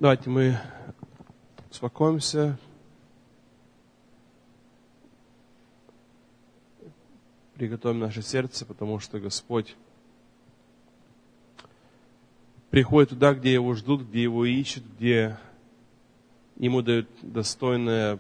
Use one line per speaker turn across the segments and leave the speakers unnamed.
Давайте мы успокоимся, приготовим наше сердце, потому что Господь приходит туда, где Его ждут, где Его ищут, где Ему дают достойное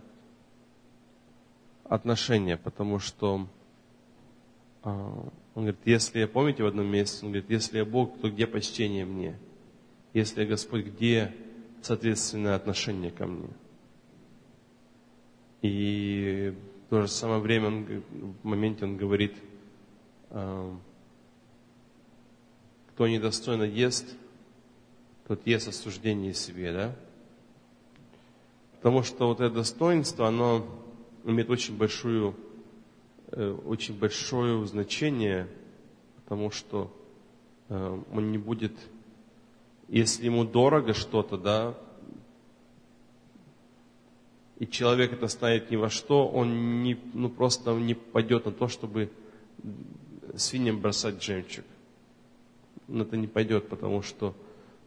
отношение, потому что Он говорит, если я, помните в одном месте, Он говорит, если я Бог, то где почтение мне? Если я Господь, где соответственное отношение ко мне? И в то же самое время, в моменте Он говорит, кто недостойно ест, тот ест осуждение себе, да? Потому что вот это достоинство, оно имеет очень большое значение, потому что он не будет, если ему дорого что-то, да, и человек это ставит ни во что, он просто не пойдет на то, чтобы свиньям бросать жемчуг. Он это не пойдет, потому что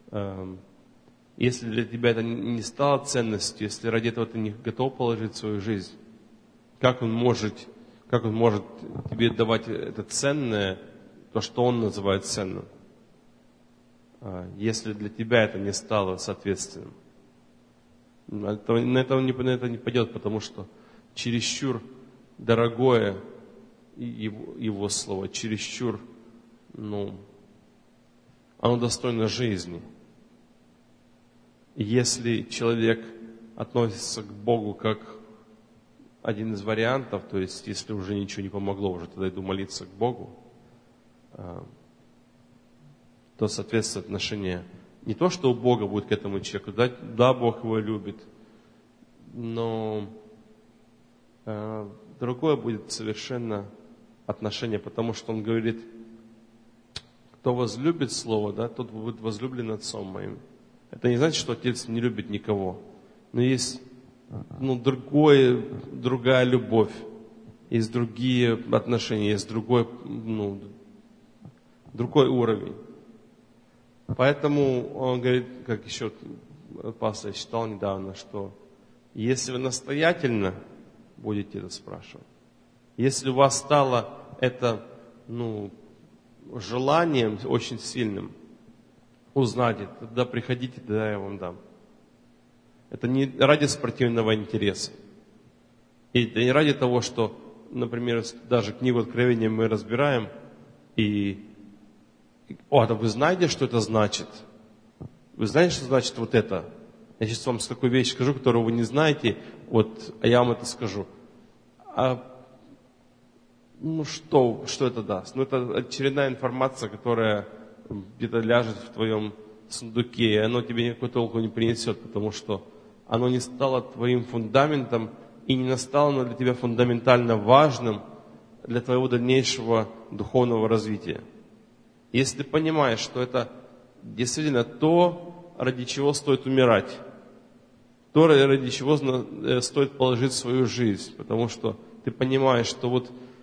если для тебя это не стало ценностью, если ради этого ты не готов положить свою жизнь, как он может тебе давать это ценное, то, что он называет ценным, если для тебя это не стало соответственным? На это не пойдет, потому что чересчур дорогое его слово, чересчур, оно достойно жизни. Если человек относится к Богу как один из вариантов, то есть если уже ничего не помогло, уже тогда иду молиться к Богу, то, соответственно, отношение не то, что у Бога будет к этому человеку, да, Бог его любит, но другое будет совершенно отношение, потому что Он говорит, кто возлюбит Слово, да, тот будет возлюблен Отцом Моим. Это не значит, что Отец не любит никого, но есть другая любовь, есть другие отношения, есть другой уровень. Поэтому он говорит, как еще пастор читал недавно, что если вы настоятельно будете это спрашивать, если у вас стало это желанием очень сильным узнать это, тогда приходите, тогда я вам дам. Это не ради спортивного интереса. И это не ради того, что, например, даже книгу Откровения мы разбираем, да вы знаете, что это значит? Вы знаете, что значит вот это? Я сейчас вам такую вещь скажу, которую вы не знаете, а я вам это скажу. Что это даст? Это очередная информация, которая где-то ляжет в твоем сундуке, и оно тебе никакой толку не принесет, потому что оно не стало твоим фундаментом и не стало для тебя фундаментально важным для твоего дальнейшего духовного развития. Если ты понимаешь, что это действительно то, ради чего стоит умирать, то, ради чего стоит положить свою жизнь, потому что ты понимаешь, что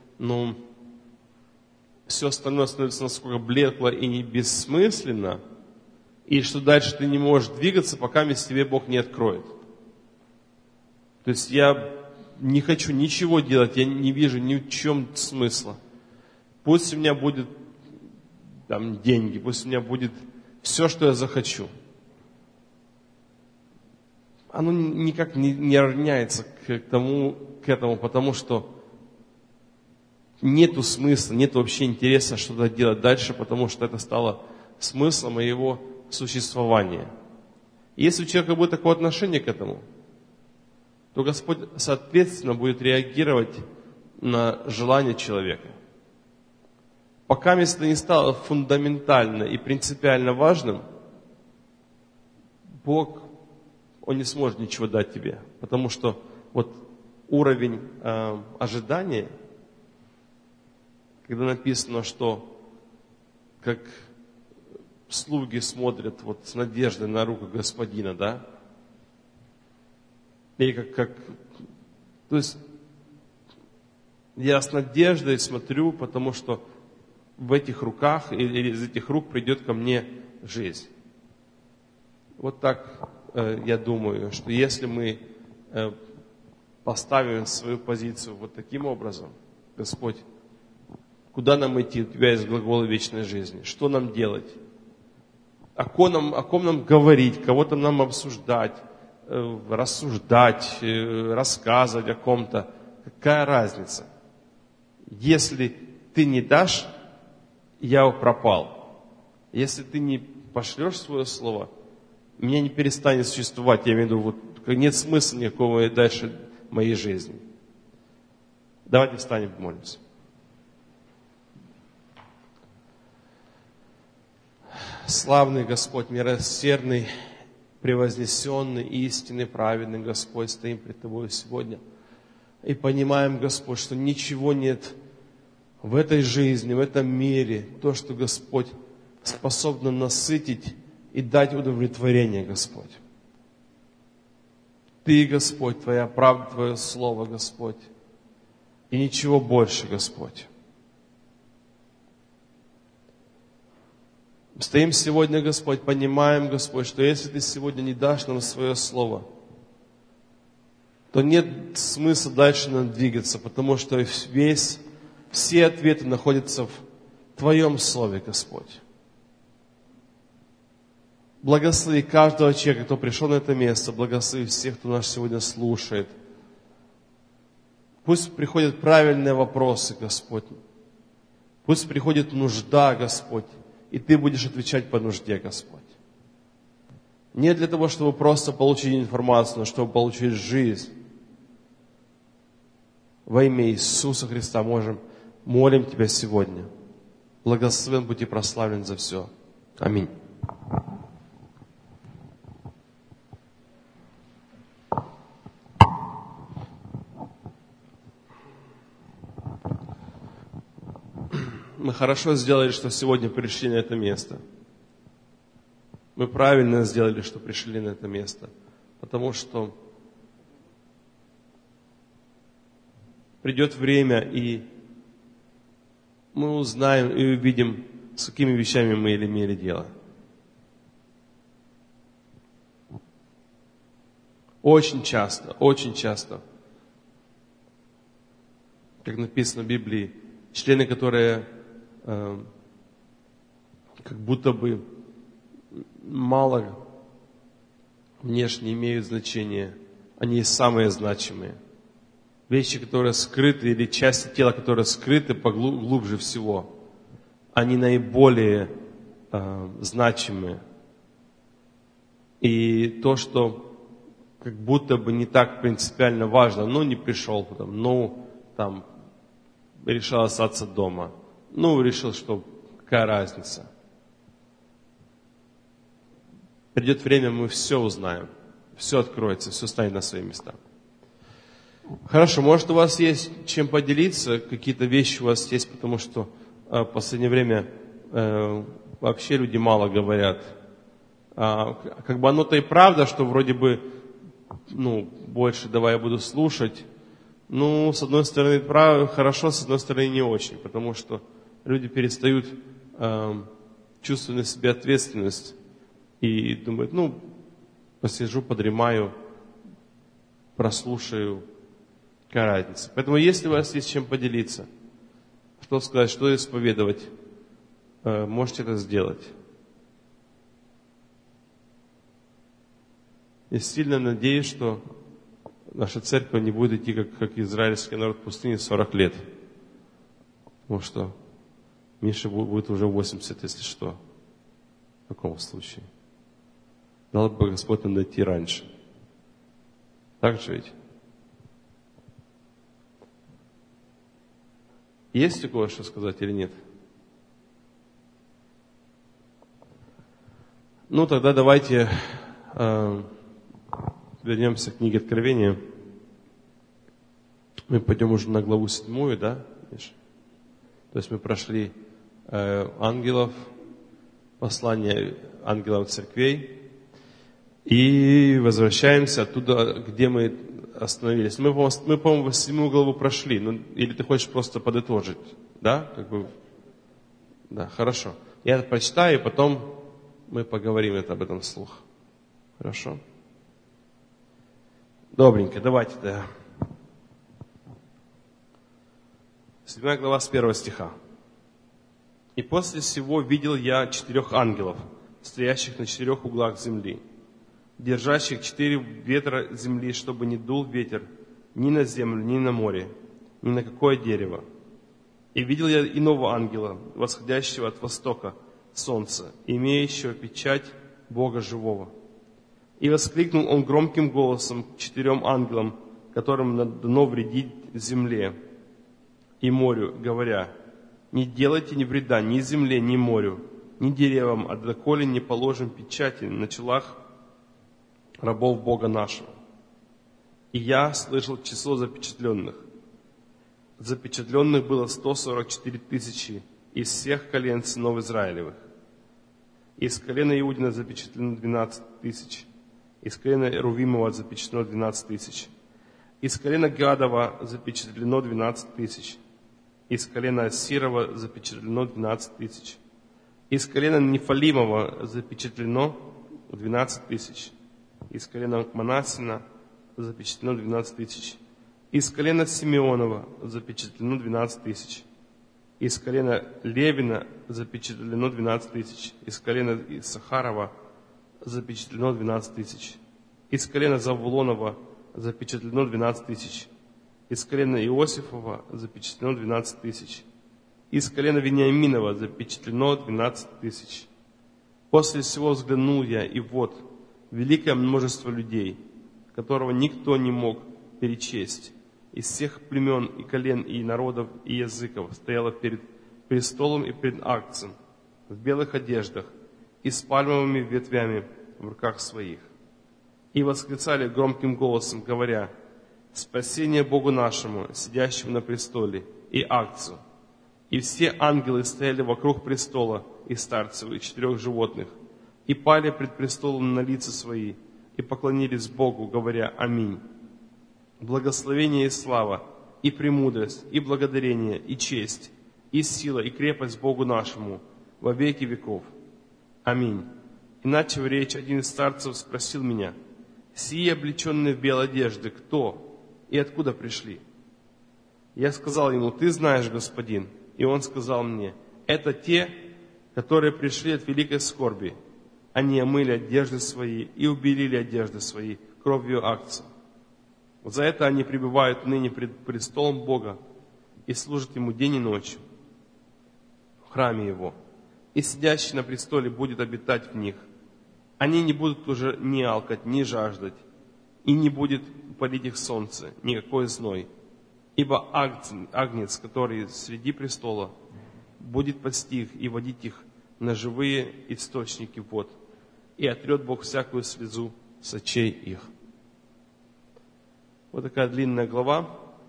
все остальное становится насколько блекло и бессмысленно, и что дальше ты не можешь двигаться, пока тебе Бог не откроет. То есть я не хочу ничего делать, я не вижу ни в чем смысла. Пусть у меня будет деньги, пусть у меня будет все, что я захочу. Оно никак не равняется к этому, потому что нету смысла, нет вообще интереса что-то делать дальше, потому что это стало смыслом моего существования. И если у человека будет такое отношение к этому, то Господь, соответственно, будет реагировать на желание человека. Пока это не стало фундаментально и принципиально важным, Бог, Он не сможет ничего дать тебе. Потому что уровень ожидания, когда написано, что как слуги смотрят с надеждой на руку Господина, да? Или то есть я с надеждой смотрю, потому что в этих руках или из этих рук придет ко мне жизнь. Вот так я думаю, что если мы поставим свою позицию вот таким образом, Господь, куда нам идти? У Тебя есть глаголы вечной жизни. Что нам делать? О ком нам говорить? Кого-то нам обсуждать, рассуждать, рассказывать о ком-то? Какая разница? Если ты не дашь, я пропал. Если ты не пошлешь свое слово, меня не перестанет существовать. Я имею в виду, вот, нет смысла никакого дальше моей жизни. Давайте встанем, помолимся. Славный Господь, милосердный, превознесенный, истинный, праведный Господь, стоим пред Тобой сегодня. И понимаем, Господь, что ничего нет в этой жизни, в этом мире, то, что, Господь, способно насытить и дать удовлетворение, Господь. Ты, Господь, Твоя правда, Твое Слово, Господь. И ничего больше, Господь. Стоим сегодня, Господь, понимаем, Господь, что если Ты сегодня не дашь нам свое Слово, то нет смысла дальше нам двигаться, потому что все ответы находятся в Твоем Слове, Господь. Благослови каждого человека, кто пришел на это место, благослови всех, кто нас сегодня слушает. Пусть приходят правильные вопросы, Господь. Пусть приходит нужда, Господь, и Ты будешь отвечать по нужде, Господь. Не для того, чтобы просто получить информацию, но чтобы получить жизнь. Во имя Иисуса Христа молим Тебя сегодня. Благословен будь и прославлен за все. Аминь. Мы хорошо сделали, что сегодня пришли на это место. Мы правильно сделали, что пришли на это место. Потому что придет время, и мы узнаем и увидим, с какими вещами мы имели дело. Очень часто, как написано в Библии, члены, которые как будто бы мало внешне имеют значение, они самые значимые. Вещи, которые скрыты, или части тела, которые скрыты глубже всего, они наиболее значимые. И то, что как будто бы не так принципиально важно, не пришел, решил остаться дома, решил, что какая разница. Придет время, мы все узнаем, все откроется, все станет на свои места. Хорошо, может, у вас есть чем поделиться, какие-то вещи у вас есть, потому что в последнее время вообще люди мало говорят. Как бы оно-то и правда, что вроде бы, больше давай я буду слушать. С одной стороны, хорошо, с одной стороны, не очень, потому что люди перестают чувствовать на себе ответственность и думают, посижу, подремаю, прослушаю, какая разница. Поэтому, если у вас есть чем поделиться, что сказать, что исповедовать, можете это сделать. Я сильно надеюсь, что наша церковь не будет идти, как израильский народ в пустыне 40 лет. Потому что Миша будет уже 80, если что. В таком случае. Дал бы Господь нам дойти раньше. Так же ведь? Есть у кого что сказать или нет? Тогда давайте вернемся к книге Откровения. Мы пойдем уже на главу 7, да, Миша? То есть мы прошли ангелов, послание ангелов церквей, и возвращаемся оттуда, где мы остановились. Мы, по-моему, 7 главу прошли, или ты хочешь просто подытожить, да? Да, хорошо. Я это прочитаю, и потом мы поговорим об этом вслух. Хорошо? Добренько, давайте тогда. 7 глава с 1 стиха. «И после всего видел я 4 ангелов, стоящих на 4 углах земли, держащих 4 ветра земли, чтобы не дул ветер ни на землю, ни на море, ни на какое дерево. И видел я иного ангела, восходящего от востока солнца, имеющего печать Бога живого. И воскликнул он громким голосом к 4 ангелам, которым дано вредить земле и морю, говоря: не делайте ни вреда ни земле, ни морю, ни деревам, а доколе не положим печати на челах рабов Бога нашего. И я слышал число запечатленных. Запечатленных было 144 тысячи из всех колен сынов Израилевых. Из колена Иудина запечатлено 12 тысяч. Из колена Рувимова запечатлено 12 тысяч. Из колена Гадова запечатлено 12 тысяч. Из колена Ассирова запечатлено 12 тысяч. Из колена Нефалимова запечатлено 12 тысяч. Из колена Манассина запечатлено 12 тысяч. Из колена Симеонова запечатлено 12 тысяч. Из колена Левина запечатлено 12 тысяч. Из колена Исахарова запечатлено 12 тысяч. Из колена Завулонова запечатлено 12 тысяч. Из колена Иосифова запечатлено 12 тысяч. Из колена Вениаминова запечатлено 12 тысяч. После всего взглянул я, и вот, великое множество людей, которого никто не мог перечесть, из всех племен и колен и народов и языков, стояло перед престолом и пред Агнцем в белых одеждах и с пальмовыми ветвями в руках своих. И восклицали громким голосом, говоря: спасение Богу нашему, сидящему на престоле, и Агнцу. И все ангелы стояли вокруг престола и старцев, и 4 животных, и пали пред престолом на лица свои, и поклонились Богу, говоря: аминь. Благословение и слава, и премудрость, и благодарение, и честь, и сила, и крепость Богу нашему во веки веков. Аминь. И начав речь, один из старцев спросил меня: сии облеченные в белые одежды, кто и откуда пришли? Я сказал ему: ты знаешь, господин. И он сказал мне: это те, которые пришли от великой скорби. Они омыли одежды свои и убелили одежды свои кровью Агнца. За это они пребывают ныне пред престолом Бога и служат Ему день и ночь в храме Его. И сидящий на престоле будет обитать в них. Они не будут уже ни алкать, ни жаждать, и не будет палить их солнце, никакой зной. Ибо Агнец, который среди престола, будет пасти их и водить их на живые источники вод, и отрет Бог всякую слезу с очей их». Вот такая длинная глава.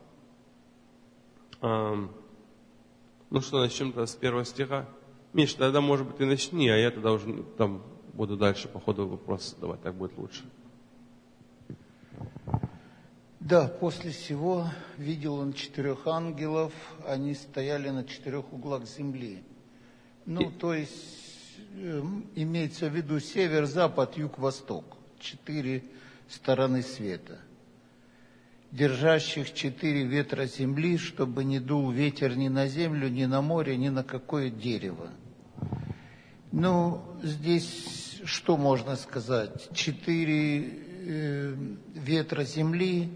Ну что, начнем тогда с 1 стиха. Миш, тогда, может быть, ты начни, а я тогда уже там буду дальше по ходу вопросы задавать, так будет лучше.
Да, после всего видел он 4 ангелов, они стояли на 4 углах земли. То есть имеется в виду север, запад, юг, восток. 4 стороны света. Держащих 4 ветра земли, чтобы не дул ветер ни на землю, ни на море, ни на какое дерево. Здесь что можно сказать? 4 ветра земли,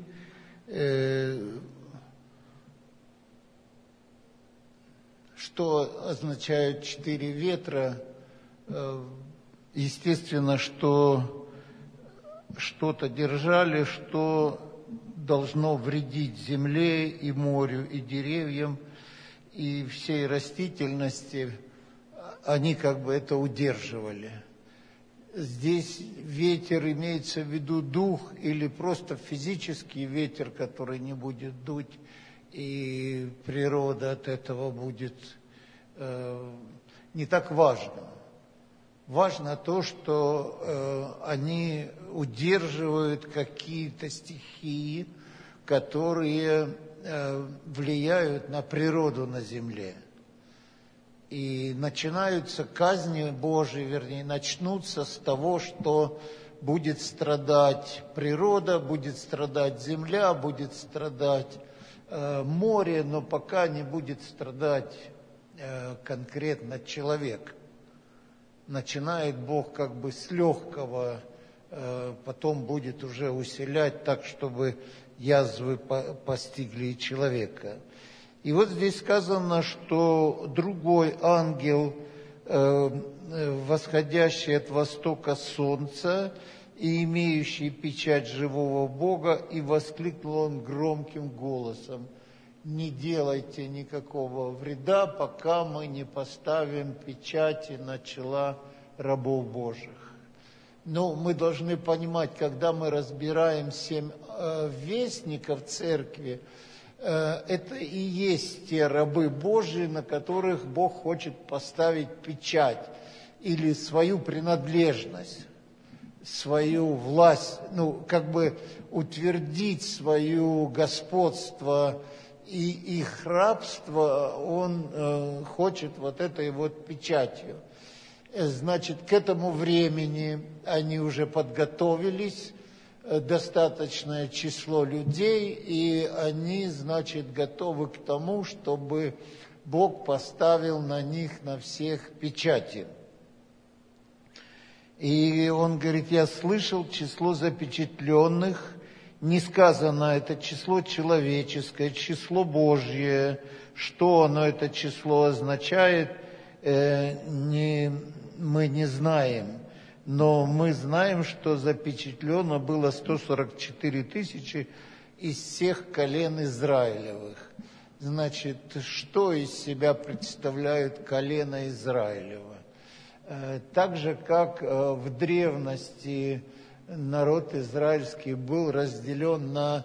что означают 4 ветра? Естественно, что что-то держали, что должно вредить земле и морю, и деревьям, и всей растительности. Они это удерживали. Здесь ветер имеется в виду дух или просто физический ветер, который не будет дуть, и природа от этого будет не так важна. Важно то, что они удерживают какие-то стихии, которые влияют на природу на земле. И начинаются казни Божьи, начнутся с того, что будет страдать природа, будет страдать земля, будет страдать море, но пока не будет страдать конкретно человек. Начинает Бог как бы с легкого, потом будет уже усилять так, чтобы язвы постигли и человека. И вот здесь сказано, что другой ангел, восходящий от востока солнца и имеющий печать живого Бога, и воскликнул он громким голосом: не делайте никакого вреда, пока мы не поставим печати на чела рабов Божьих. Но мы должны понимать, когда мы разбираем 7 вестников церкви, это и есть те рабы Божьи, на которых Бог хочет поставить печать или свою принадлежность, свою власть, как бы утвердить свое господство и их рабство. Он хочет вот этой вот печатью. Значит, к этому времени они уже подготовились, достаточное число людей, и они, значит, готовы к тому, чтобы Бог поставил на них, на всех печати. И он говорит: я слышал число запечатленных, не сказано, это число человеческое, число Божье. Что оно, это число, означает, мы не знаем. Но мы знаем, что запечатлено было 144 тысячи из всех колен Израилевых. Значит, что из себя представляют колена Израилева? Так же, как в древности народ израильский был разделен на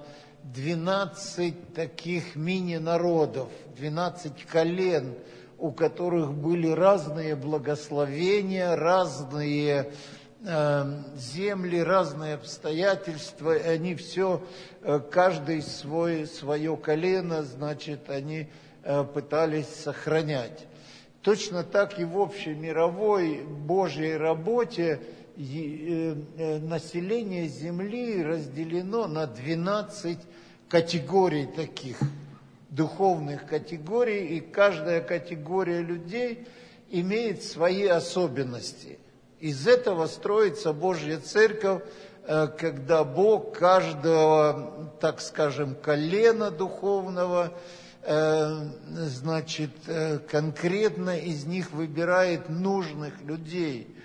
12 таких мини-народов, 12 колен, у которых были разные благословения, разные земли, разные обстоятельства, и они все, каждый свое колено, значит, они пытались сохранять. Точно так и в общей мировой Божьей работе население Земли разделено на 12 категорий таких, духовных категорий, и каждая категория людей имеет свои особенности. Из этого строится Божья Церковь, когда Бог каждого, так скажем, колена духовного, значит, конкретно из них выбирает нужных людей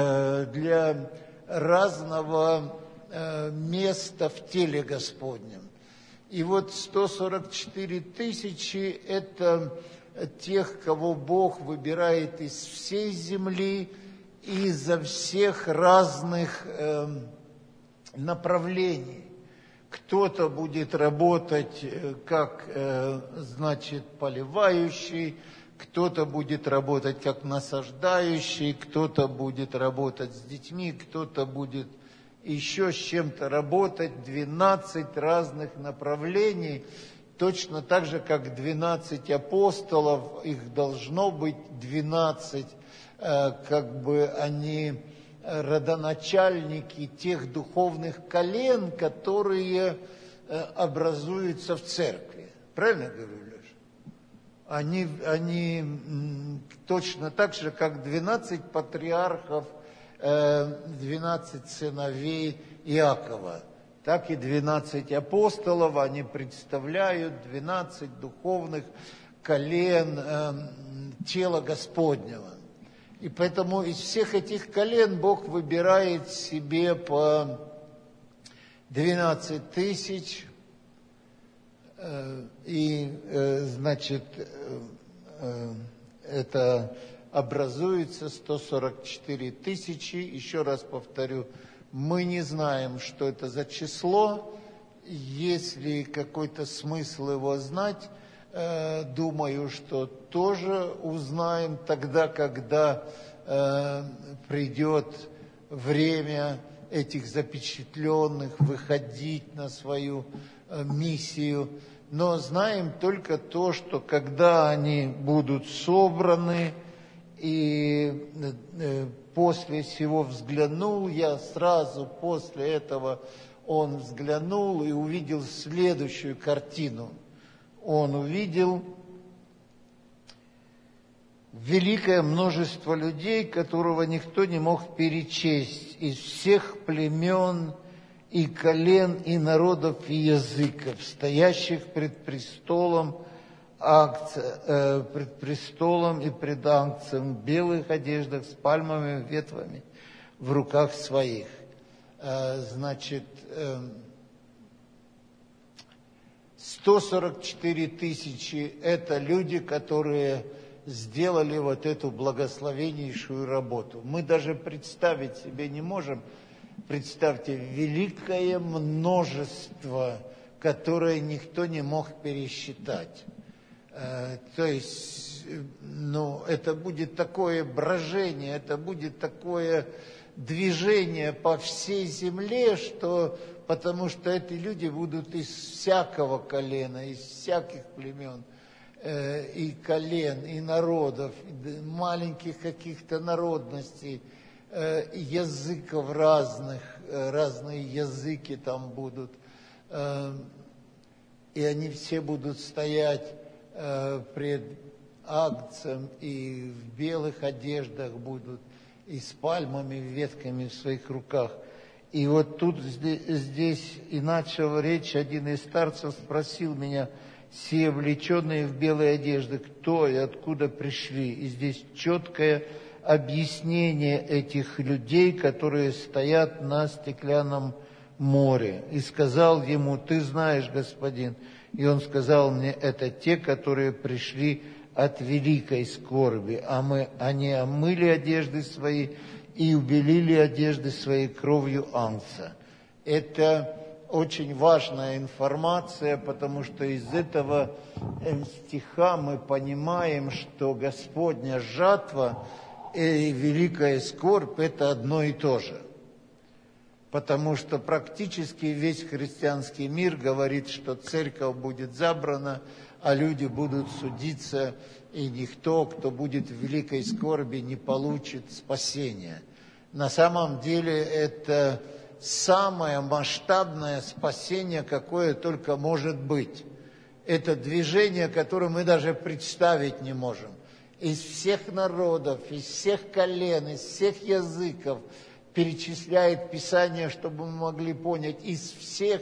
для разного места в теле Господнем. И вот 144 тысячи – это тех, кого Бог выбирает из всей земли, изо всех разных направлений. Кто-то будет работать как, значит, поливающий, кто-то будет работать как насаждающий, кто-то будет работать с детьми, кто-то будет еще с чем-то работать. 12 разных направлений, точно так же, как 12 апостолов, их должно быть 12, как бы они родоначальники тех духовных колен, которые образуются в церкви. Правильно я говорю, Леша? Они точно так же, как 12 патриархов, 12 сыновей Иакова, так и 12 апостолов, они представляют 12 духовных колен тела Господнего. И поэтому из всех этих колен Бог выбирает себе по 12 тысяч, и, значит, это образуется 144 тысячи. Еще раз повторю, мы не знаем, что это за число. Есть ли какой-то смысл его знать? Думаю, что тоже узнаем тогда, когда придет время этих запечатленных выходить на свою миссию. Но знаем только то, что когда они будут собраны и после сего взглянул я, сразу после этого он взглянул и увидел следующую картину. Он увидел великое множество людей, которого никто не мог перечесть, из всех племен и колен, и народов, и языков, стоящих пред престолом и пред Агнцем, в белых одеждах с пальмовыми ветвями в руках своих. Значит, 144 тысячи – это люди, которые сделали вот эту благословеннейшую работу. Мы даже представить себе не можем. Представьте, великое множество, которое никто не мог пересчитать. То есть, это будет такое брожение, это будет такое движение по всей земле, потому что эти люди будут из всякого колена, из всяких племен, и колен, и народов, и маленьких каких-то народностей, языков разных, разные языки там будут, и они все будут стоять пред Агнцем, и в белых одеждах будут, и с пальмами, ветками в своих руках. И вот тут здесь и начал речь один из старцев, спросил меня: «Все облеченные в белые одежды, кто и откуда пришли?» И здесь четкое объяснение этих людей, которые стоят на стеклянном море. И сказал ему: «Ты знаешь, господин». И он сказал мне: «Это те, которые пришли от великой скорби. Они омыли одежды свои и убелили одежды своей кровью Агнца». Это очень важная информация, потому что из этого стиха мы понимаем, что Господня жатва и великая скорбь – это одно и то же. Потому что практически весь христианский мир говорит, что церковь будет забрана, а люди будут судиться, и никто, кто будет в великой скорби, не получит спасения. На самом деле это самое масштабное спасение, какое только может быть. Это движение, которое мы даже представить не можем. Из всех народов, из всех колен, из всех языков перечисляет Писание, чтобы мы могли понять, из всех.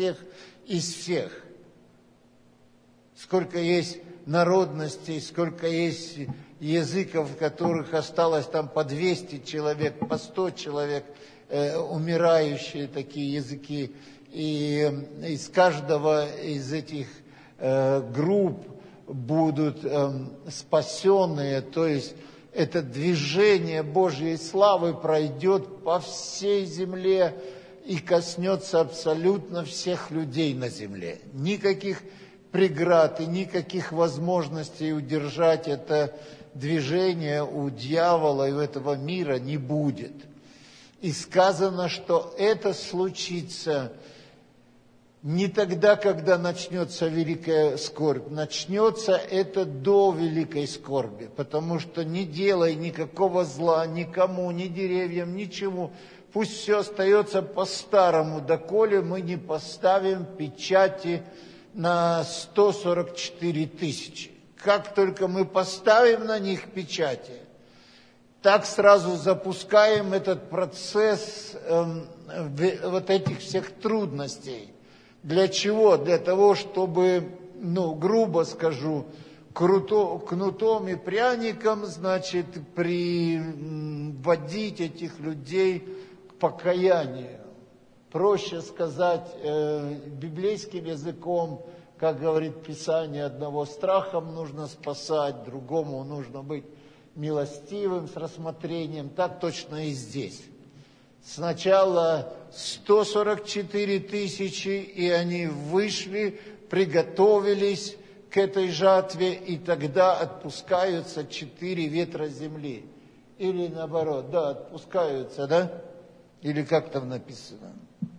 Сколько есть народностей, сколько есть языков, в которых осталось там по 200 человек, по 100 человек, умирающие такие языки. И из каждого из этих групп будут спасенные, то есть это движение Божьей славы пройдет по всей земле и коснется абсолютно всех людей на земле. Никаких преград и никаких возможностей удержать это движение у дьявола и у этого мира не будет. И сказано, что это случится не тогда, когда начнется великая скорбь. Начнется это до великой скорби, потому что не делай никакого зла никому, ни деревьям, ничему. Пусть все остается по-старому, доколе мы не поставим печати на 144 тысячи. Как только мы поставим на них печати, так сразу запускаем этот процесс вот этих всех трудностей. Для чего? Для того, чтобы, грубо скажу, кнутом и пряником, значит, приводить этих людей к покаянию. Проще сказать библейским языком, как говорит Писание, одного страхом нужно спасать, другому нужно быть милостивым с рассмотрением. Так точно и здесь. Сначала 144 тысячи, и они вышли, приготовились к этой жатве, и тогда отпускаются 4 ветра земли. Или наоборот, отпускаются, да? Или как там написано?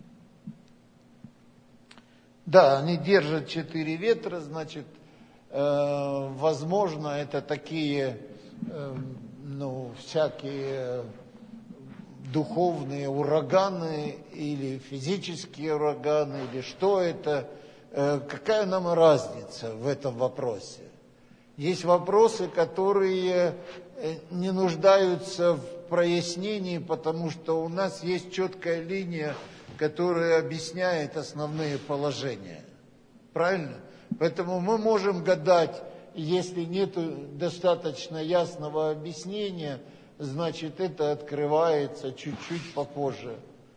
Да, они держат 4 ветра, значит, возможно, это такие, всякие духовные ураганы или физические ураганы, или что это, какая нам разница в этом вопросе? Есть вопросы, которые не нуждаются в прояснении, потому что у нас есть четкая линия, которая объясняет основные положения. Правильно? Поэтому мы можем гадать, если нет достаточно ясного объяснения, значит, это открывается чуть-чуть попозже.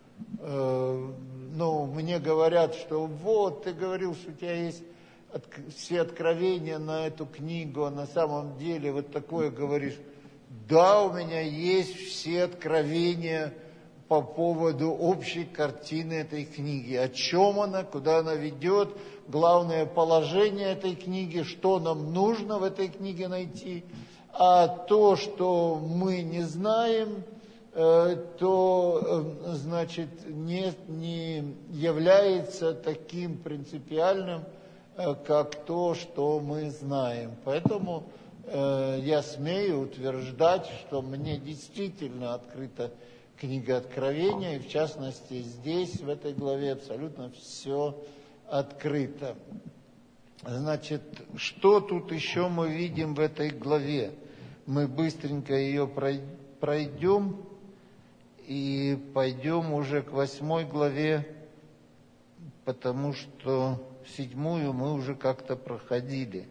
Мне говорят, что вот, ты говорил, что у тебя есть все откровения на эту книгу, а на самом деле вот такое говоришь. Да, у меня есть все откровения по поводу общей картины этой книги. О чем она, куда она ведет, главное положение этой книги, что нам нужно в этой книге найти. А то, что мы не знаем, то, значит, не является таким принципиальным, как то, что мы знаем. Поэтому я смею утверждать, что мне действительно открыта книга Откровения, и в частности здесь, в этой главе, абсолютно все открыто. Значит, что тут еще мы видим в этой главе? Мы быстренько ее пройдем и пойдем уже к 8 главе, потому что 7 мы уже как-то проходили.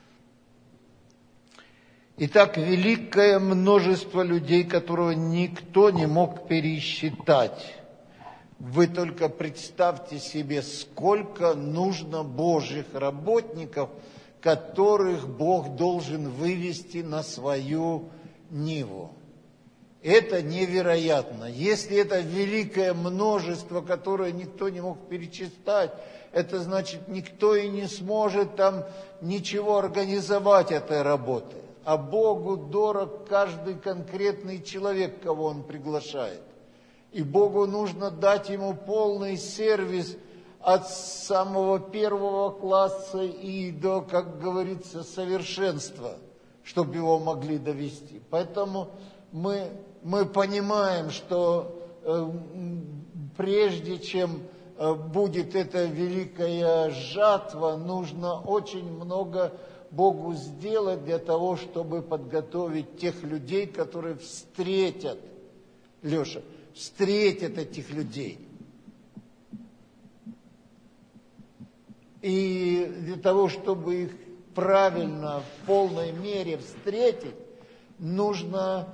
Итак, великое множество людей, которого никто не мог пересчитать. Вы только представьте себе, сколько нужно Божьих работников, которых Бог должен вывести на свою ниву. Это невероятно. Если это великое множество, которое никто не мог перечислять, это значит, никто и не сможет там ничего организовать этой работы. А Богу дорог каждый конкретный человек, кого Он приглашает. И Богу нужно дать ему полный сервис от самого первого класса и до, как говорится, совершенства, чтобы его могли довести. Поэтому мы понимаем, что прежде чем будет эта великая жатва, нужно очень много Богу сделать для того, чтобы подготовить тех людей, которые встретят, Леша, встретят этих людей. И для того, чтобы их правильно, в полной мере встретить, нужно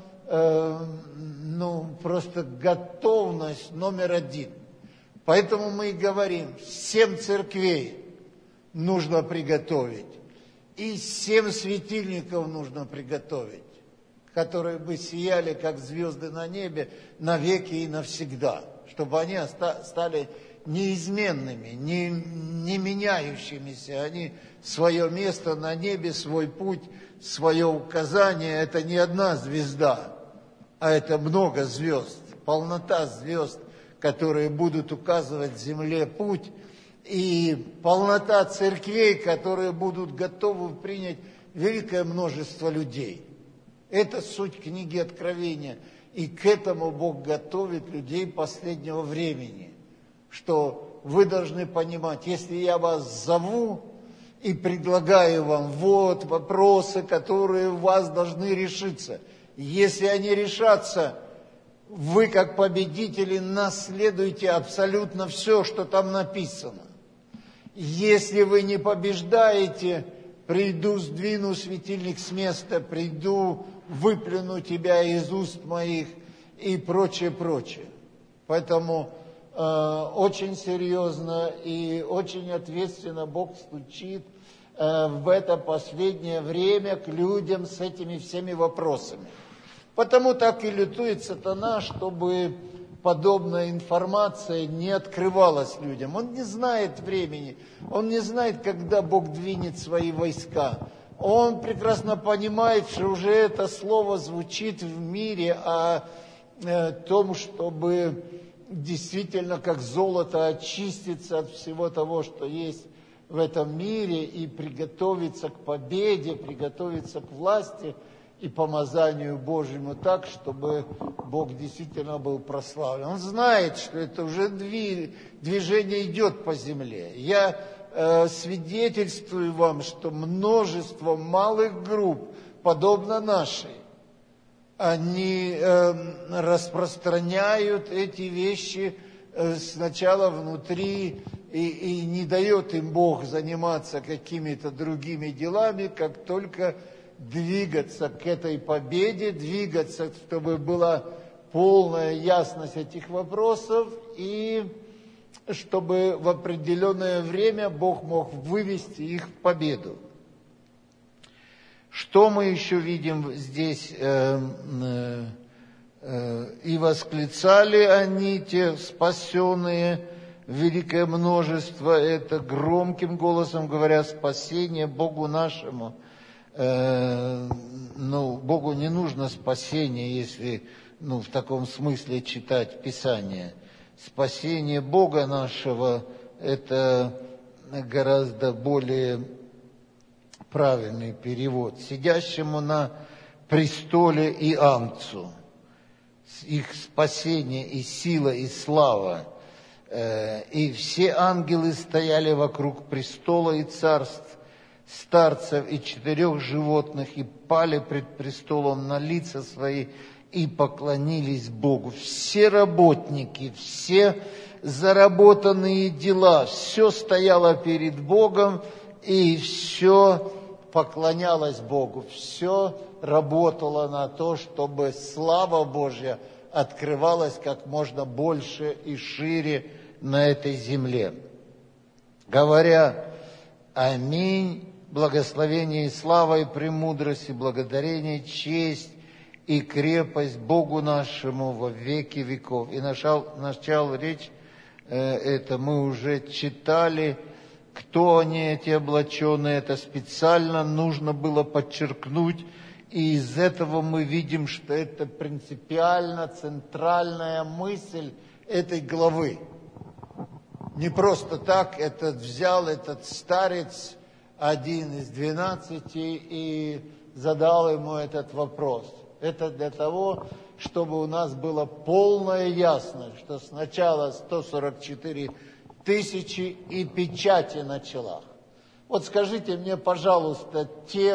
просто готовность номер 1. Поэтому мы и говорим, 7 церквей нужно приготовить. И 7 светильников нужно приготовить, которые бы сияли, как звезды на небе, навеки и навсегда, чтобы они стали неизменными, не меняющимися. Они свое место на небе, свой путь, свое указание. Это не одна звезда, а это много звезд, полнота звезд, которые будут указывать земле путь, и полнота церквей, которые будут готовы принять великое множество людей. Это суть книги Откровения. И к этому Бог готовит людей последнего времени. Что вы должны понимать, если я вас зову и предлагаю вам вот вопросы, которые у вас должны решиться. Если они решатся, вы как победители наследуете абсолютно все, что там написано. Если вы не побеждаете, приду, сдвину светильник с места, приду, выплюну тебя из уст моих и прочее, прочее. Поэтому очень серьезно и очень ответственно Бог стучит в это последнее время к людям с этими всеми вопросами. Потому так и лютует сатана, чтобы подобная информация не открывалась людям. Он не знает времени, он не знает, когда Бог двинет свои войска. Он прекрасно понимает, что уже это слово звучит в мире о том, чтобы действительно как золото очиститься от всего того, что есть в этом мире, и приготовиться к победе, приготовиться к власти. и помазанию Божьему так, чтобы Бог действительно был прославлен. Он знает, что это уже движение идет по земле. Я свидетельствую вам, что множество малых групп, подобно нашей, они распространяют эти вещи сначала внутри, и не дает им Бог заниматься какими-то другими делами, как только двигаться к этой победе, двигаться, чтобы была полная ясность этих вопросов, и чтобы в определенное время Бог мог вывести их в победу. Что мы еще видим здесь? «И восклицали они, те спасенные, великое множество, это громким голосом говоря, спасение Богу нашему». Богу не нужно спасение, если в таком смысле читать Писание. Спасение Бога нашего – это гораздо более правильный перевод. Сидящему на престоле и Агнцу. Их спасение и сила, и слава. И все ангелы стояли вокруг престола и царств, старцев и 4 животных, и пали пред престолом на лица свои, и поклонились Богу. Все работники, все заработанные дела, все стояло перед Богом, и все поклонялось Богу, все работало на то, чтобы слава Божья открывалась как можно больше и шире на этой земле. Говоря: «Аминь, благословение и слава и премудрость, и благодарение, честь и крепость Богу нашему во веки веков». И начал речь, это мы уже читали, кто они, эти облаченные, это специально нужно было подчеркнуть, и из этого мы видим, что это принципиально центральная мысль этой главы. Не просто так взял этот старец, один из 12, и задал ему этот вопрос. Это для того, чтобы у нас была полная ясность, что сначала 144 тысячи и печати на челах. Вот скажите мне, пожалуйста,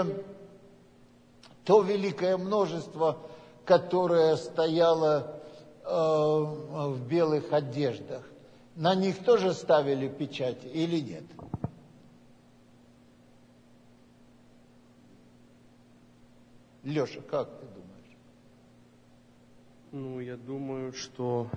то великое множество, которое стояло в белых одеждах, на них тоже ставили печати или нет? Леша, как ты думаешь?
Я думаю, что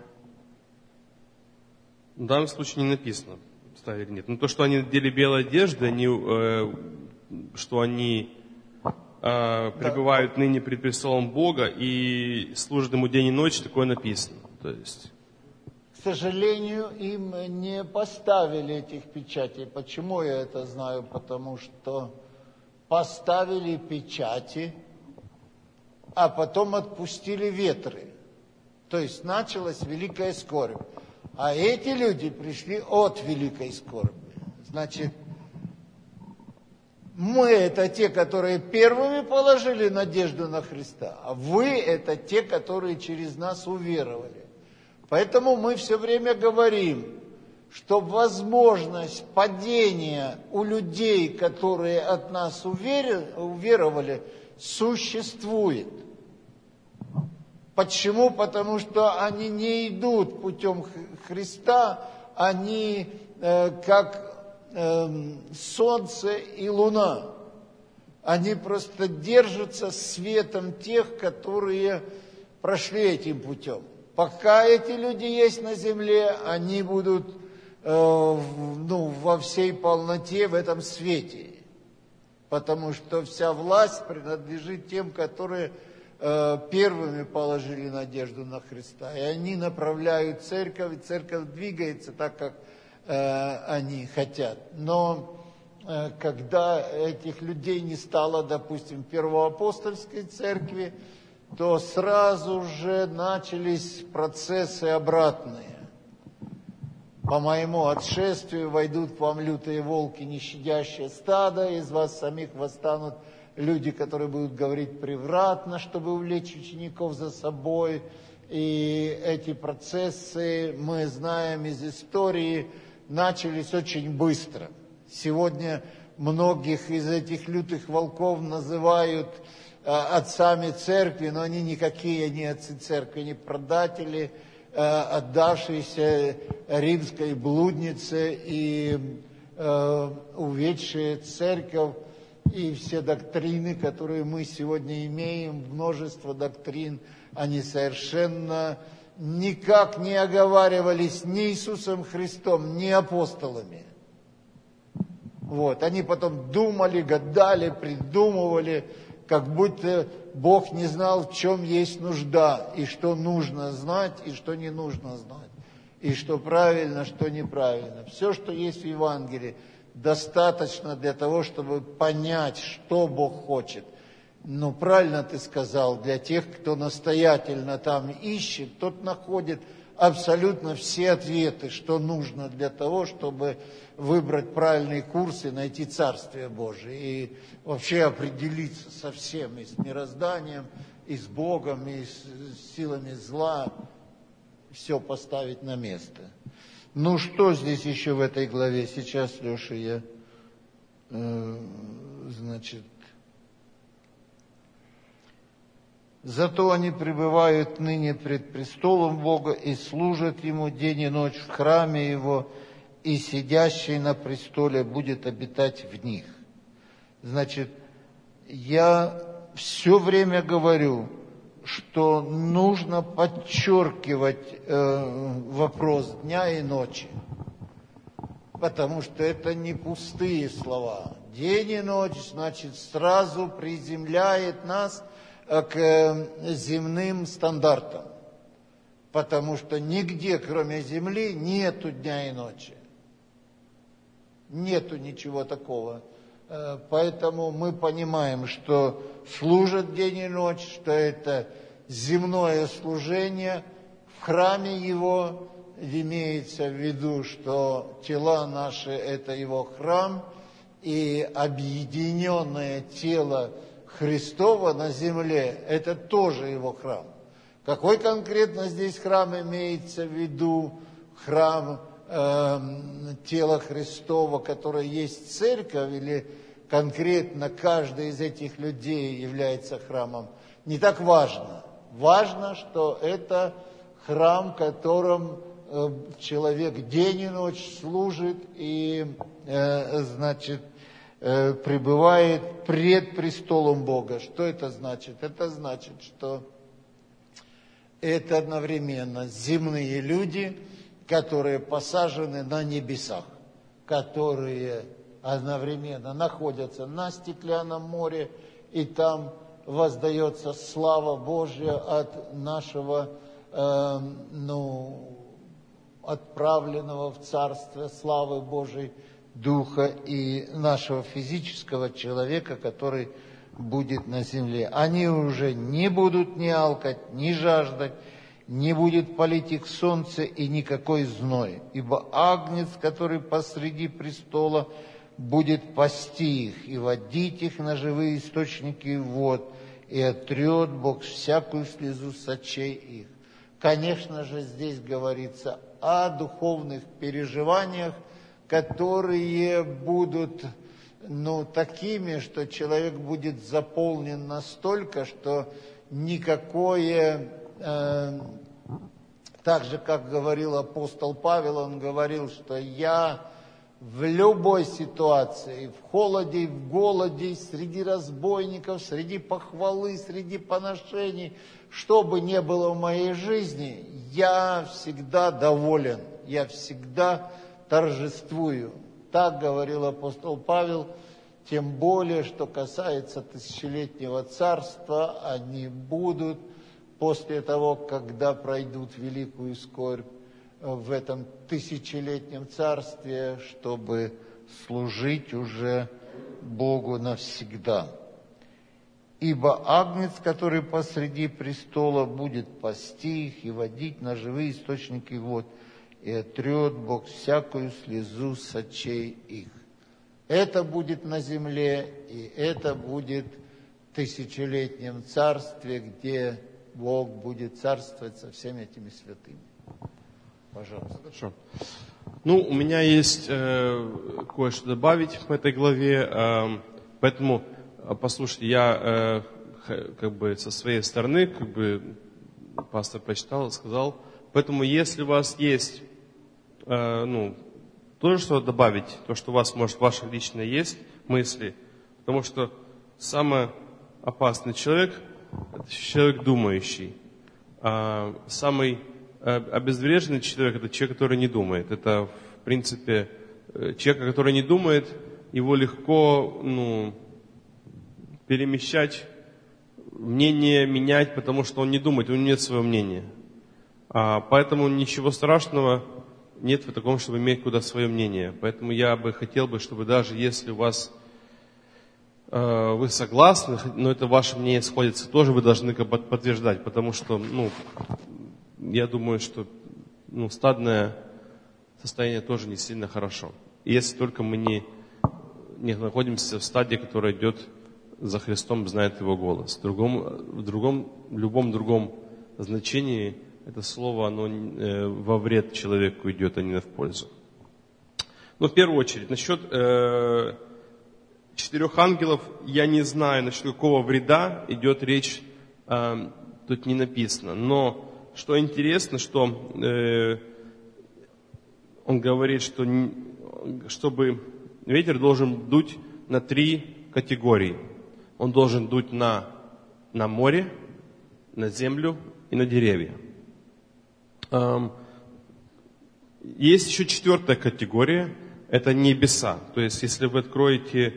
в данном случае не написано, ставили нет. Но то, что они надели белые одежды, что они пребывают ныне пред престолом Бога и служат Ему день и ночь, такое написано. То есть...
К сожалению, им не поставили этих печатей. Почему я это знаю? Потому что поставили печати, а потом отпустили ветры. То есть началась великая скорбь. А эти люди пришли от великой скорби. Значит, мы это те, которые первыми положили надежду на Христа, а вы это те, которые через нас уверовали. Поэтому мы все время говорим, что возможность падения у людей, которые от нас уверовали, существует. Почему? Потому что они не идут путем Христа, они как солнце и луна. Они просто держатся светом тех, которые прошли этим путем. Пока эти люди есть на земле, они будут во всей полноте в этом свете. Потому что вся власть принадлежит тем, которые первыми положили надежду на Христа. И они направляют церковь, и церковь двигается так, как они хотят. Но когда этих людей не стало, допустим, в первоапостольской церкви, то сразу же начались процессы обратные. По моему отшествию войдут к вам лютые волки, не щадящие стада, из вас самих восстанут люди, которые будут говорить превратно, чтобы увлечь учеников за собой. И эти процессы, мы знаем из истории, начались очень быстро. Сегодня многих из этих лютых волков называют отцами церкви, но они никакие не отцы церкви, они продатели, отдавшиеся римской блуднице и уведшие церковь. И все доктрины, которые мы сегодня имеем, множество доктрин, они совершенно никак не оговаривались ни Иисусом Христом, ни апостолами. Вот. Они потом думали, гадали, придумывали, как будто Бог не знал, в чем есть нужда, и что нужно знать, и что не нужно знать, и что правильно, что неправильно. Все, что есть в Евангелии, достаточно для того, чтобы понять, что Бог хочет. Ну, правильно ты сказал, для тех, кто настоятельно там ищет, тот находит абсолютно все ответы, что нужно для того, чтобы выбрать правильный курс и найти Царствие Божие. И вообще определиться со всем, и с мирозданием, и с Богом, и с силами зла, все поставить на место. Ну, что здесь еще в этой главе? Сейчас, Леша, я, «Зато они пребывают ныне пред престолом Бога и служат Ему день и ночь в храме Его, и сидящий на престоле будет обитать в них». Значит, я все время говорю, что нужно подчеркивать вопрос дня и ночи, потому что это не пустые слова. День и ночь, значит, сразу приземляет нас к земным стандартам, потому что нигде, кроме земли, нету дня и ночи. Нету ничего такого. Поэтому мы понимаем, что служат день и ночь, что это земное служение. В храме Его имеется в виду, что тела наши – это Его храм, и объединенное тело Христова на земле – это тоже Его храм. Какой конкретно здесь храм имеется в виду? Храм тела Христова, которое есть церковь, или конкретно каждый из этих людей является храмом, не так важно. Важно, что это храм, в котором человек день и ночь служит и, пребывает пред престолом Бога. Что это значит? Это значит, что это одновременно земные люди, которые посажены на небесах, которые одновременно находятся на стеклянном море, и там воздается слава Божья от нашего отправленного в Царство славы Божией Духа и нашего физического человека, который будет на земле. Они уже не будут ни алкать, ни жаждать, не будет палить их солнце и никакой зной, ибо Агнец, который посреди престола, будет пасти их и водить их на живые источники вод, и отрет Бог всякую слезу с очей их. Конечно же, здесь говорится о духовных переживаниях, которые будут, такими, что человек будет заполнен настолько, что никакое, так же, как говорил апостол Павел, он говорил, что я в любой ситуации, в холоде, в голоде, среди разбойников, среди похвалы, среди поношений, что бы ни было в моей жизни, я всегда доволен, я всегда торжествую. Так говорил апостол Павел, тем более, что касается тысячелетнего царства, они будут после того, когда пройдут великую скорбь в этом тысячелетнем царстве, чтобы служить уже Богу навсегда. Ибо Агнец, который посреди престола, будет пасти их и водить на живые источники вод, и отрет Бог всякую слезу с очей их. Это будет на земле, и это будет тысячелетнем царстве, где Бог будет царствовать со всеми этими святыми. Пожалуйста.
Хорошо. Ну, у меня есть кое-что добавить в этой главе, поэтому, послушайте, я как бы со своей стороны, как бы пастор прочитал и сказал, поэтому если у вас есть, тоже что добавить, то, что у вас, может, ваше личное есть мысли, потому что самый опасный человек – это человек думающий, а самый обезвреженный человек – это человек, который не думает. Это, в принципе, человек, который не думает, его легко, перемещать, мнение менять, потому что он не думает, у него нет своего мнения. Поэтому ничего страшного нет в таком, чтобы иметь куда свое мнение. Поэтому я бы хотел, чтобы даже если у вас вы согласны, но это ваше мнение сходится, тоже вы должны подтверждать, потому что, я думаю, что стадное состояние тоже не сильно хорошо. Если только мы не находимся в стадии, которая идет за Христом, знает Его голос. В любом другом значении это слово, оно во вред человеку идет, а не в пользу. Но в первую очередь, насчет 4 ангелов, я не знаю, насчет какого вреда идет речь, тут не написано. Но что интересно, что он говорит, что чтобы ветер должен дуть на 3 категории. Он должен дуть на море, на землю и на деревья. Есть еще 4 категория, это небеса. То есть, если вы откроете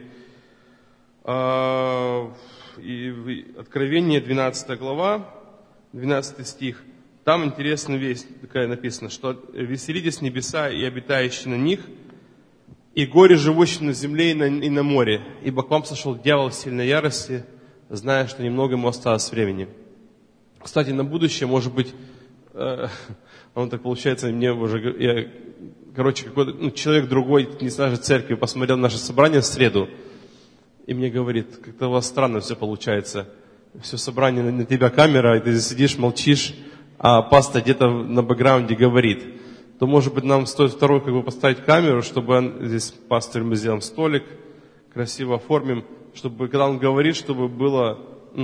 Откровение, 12 глава, 12 стих, там интересная вещь такая написана, что «Веселитесь небеса и обитающие на них, и горе живущим на земле и на море, ибо к вам сошел дьявол в сильной ярости, зная, что немного ему осталось времени». Кстати, на будущее, может быть, он так получается, мне уже, какой-то человек другой, не с нашей церкви, посмотрел наше собрание в среду, и мне говорит, как-то у вас странно все получается. Все собрание, на тебя камера, и ты сидишь, молчишь, а пастор где-то на бэкграунде говорит. То, может быть, нам стоит второй поставить камеру, чтобы здесь пастор, мы сделаем столик, красиво оформим, чтобы, когда он говорит, чтобы было,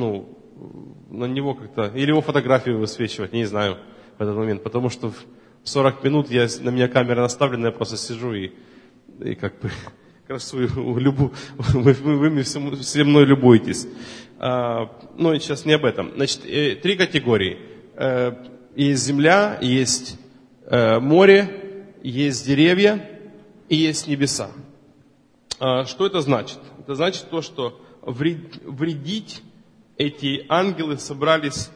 на него как-то, или его фотографию высвечивать, не знаю, в этот момент. Потому что в 40 минут на меня камера наставлена, я просто сижу и как бы красую, вы все мной любуетесь. Но сейчас не об этом. Значит, 3 категории. Есть земля, есть море, есть деревья и есть небеса. Что это значит? Это значит то, что вредить эти ангелы собрались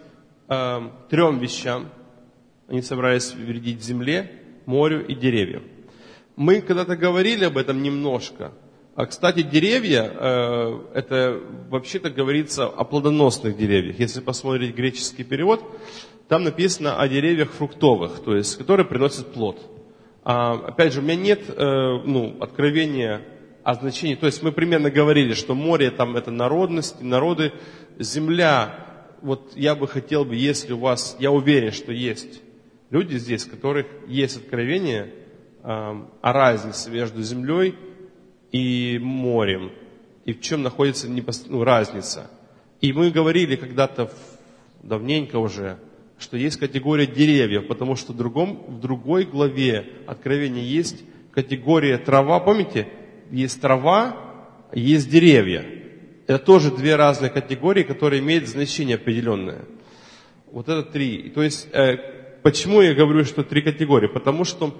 3 вещам. Они собрались вредить земле, морю и деревьям. Мы когда-то говорили об этом немножко. Кстати, деревья, это вообще-то говорится о плодоносных деревьях. Если посмотреть греческий перевод, там написано о деревьях фруктовых, то есть, которые приносят плод. Опять же, у меня нет откровения о значении. То есть, мы примерно говорили, что море там это народности, народы, земля. Вот я бы хотел, если у вас, я уверен, что есть люди здесь, у которых есть откровение о разнице между землей и морем, и в чем находится разница. И мы говорили когда-то, давненько уже, что есть категория деревьев, потому что в другой главе Откровения есть категория трава. Помните? Есть трава, есть деревья. Это тоже 2 разные категории, которые имеют значение определенное. Вот это 3. То есть, почему я говорю, что 3 категории? Потому что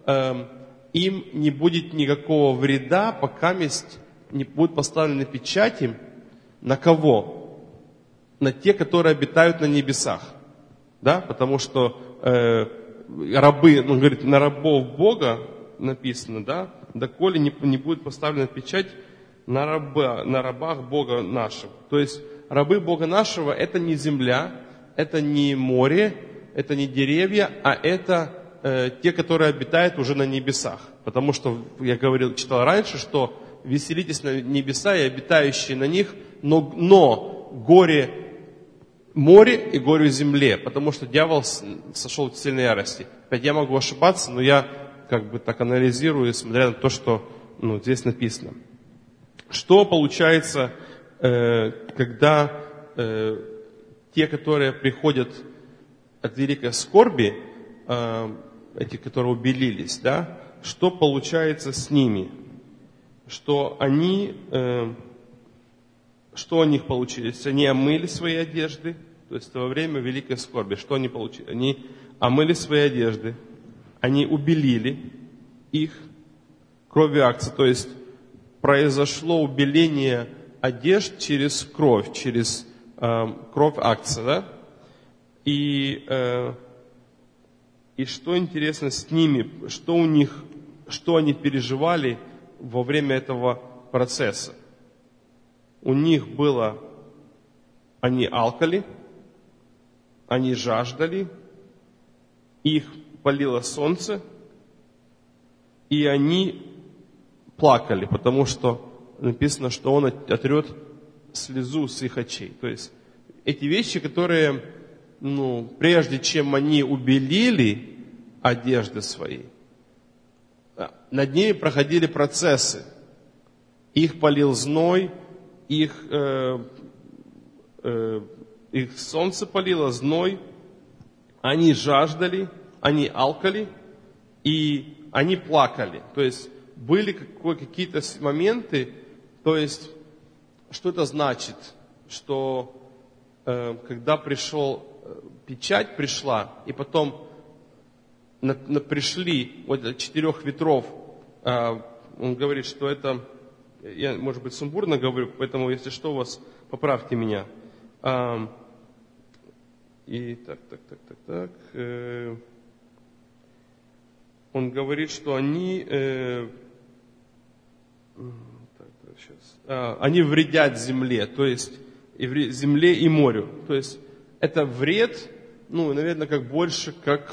им не будет никакого вреда, пока не будут поставлены печати на кого? На те, которые обитают на небесах. Да? Потому что рабы, он говорит, на рабов Бога написано, да? Доколе не будет поставлена печать на рабах Бога нашего. То есть рабы Бога нашего это не земля, это не море, это не деревья, а это те, которые обитают уже на небесах. Потому что я читал раньше, что веселитесь на небеса и обитающие на них, но горе море и горе земле, потому что дьявол сошел в сильной ярости. Опять я могу ошибаться, но я как бы так анализирую, смотря на то, что здесь написано. Что получается, когда те, которые приходят от великой скорби, эти, которые убелились, да, что получается с ними? Что что у них получилось? Они омыли свои одежды, то есть во время великой скорби. Что они получили? Они омыли свои одежды, они убелили их кровью акции, то есть произошло убеление одежд через кровь, через кровь акции, да? И что интересно с ними, что у них, что они переживали во время этого процесса? У них было, они алкали, они жаждали, их палило солнце, и они плакали, потому что написано, что он отрет слезу с их очей. То есть эти вещи, которые, прежде чем они убелили одежды свои, над ними проходили процессы. Их палил зной, их солнце палило, зной, они жаждали, они алкали, и они плакали. То есть были какие-то моменты, то есть что это значит? Что когда печать пришла, и потом пришли от 4 ветров, он говорит, что это, я, может быть, сумбурно говорю, поэтому, если что, у вас, поправьте меня. И он говорит, что они вредят земле, то есть земле и морю. То есть это вред, наверное, как больше, как